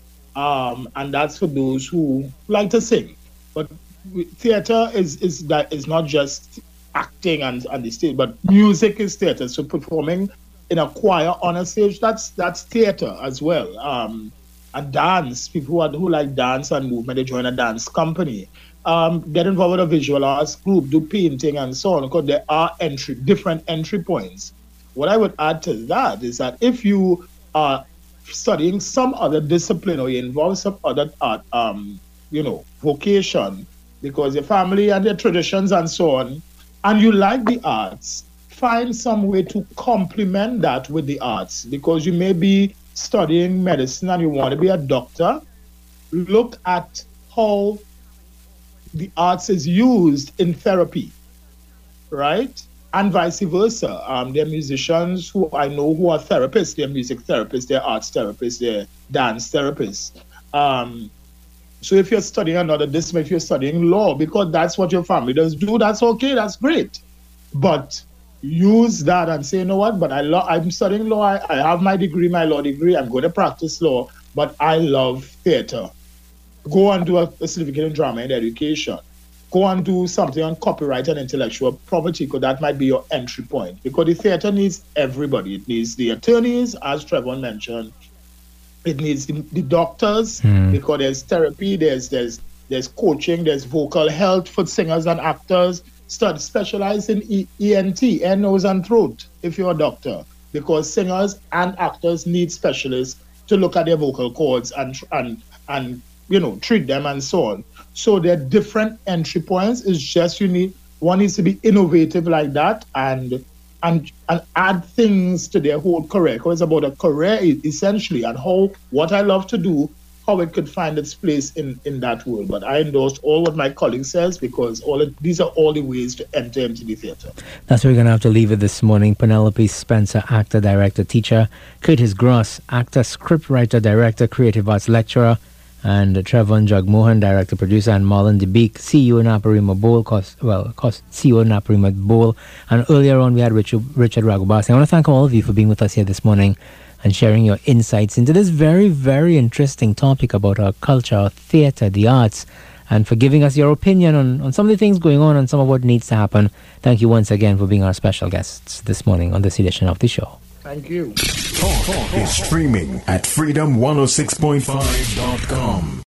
um, and that's for those who like to sing. But theater is is that is not just acting and, and the stage, but music is theater. So performing in a choir on a stage, that's that's theater as well. Um, and dance, people who, are, who like dance and movement, they join a dance company. Um, get involved with a visual arts group, do painting and so on, because there are entry different entry points. What I would add to that is that if you are studying some other discipline or you involve some other art, um, you know, vocation, because your family and their traditions and so on, and you like the arts, find some way to complement that with the arts. Because you may be studying medicine and you want to be a doctor, look at how the arts is used in therapy, right? And vice versa. Um, there are musicians who I know who are therapists. They're music therapists, they're arts therapists, they're dance therapists. Um, so if you're studying another discipline, if you're studying law, because that's what your family does do, that's okay, that's great. But use that and say, you know what, but I lo- I'm studying law, I, I have my degree, my law degree, I'm going to practice law, but I love theater. Go and do a, a certificate in drama and education. Go and do something on copyright and intellectual property, because that might be your entry point. Because the theater needs everybody. It needs the attorneys, as Trevor mentioned. It needs the, the doctors, mm. because there's therapy, there's there's there's coaching, there's vocal health for singers and actors. Start specialize in e- ENT, ear, nose, and throat, if you're a doctor. Because singers and actors need specialists to look at their vocal cords and and and you know treat them and so on. So there are different entry points. It's just you need one needs to be innovative like that and and and add things to their whole career. Because it's about a career essentially, and how what I love to do, how it could find its place in, in that world. But I endorsed all what my colleague says, because all of, these are all the ways to enter into the theater. That's where we're going to have to leave it this morning. Penelope Spencer, actor, director, teacher. Curtis Gross, actor, scriptwriter, director, creative arts lecturer. And Trevon Jagmohan, director, producer, and Marlon DeBeek, C E O Naparima Bowl, cost, well, cost, C E O Naparima Bowl. And earlier on, we had Richard, Richard Ragubasi. I want to thank all of you for being with us here this morning and sharing your insights into this very, very interesting topic about our culture, our theatre, the arts, and for giving us your opinion on, on some of the things going on and some of what needs to happen. Thank you once again for being our special guests this morning on this edition of the show. Thank you. Talk is streaming at freedom one oh six point five dot com.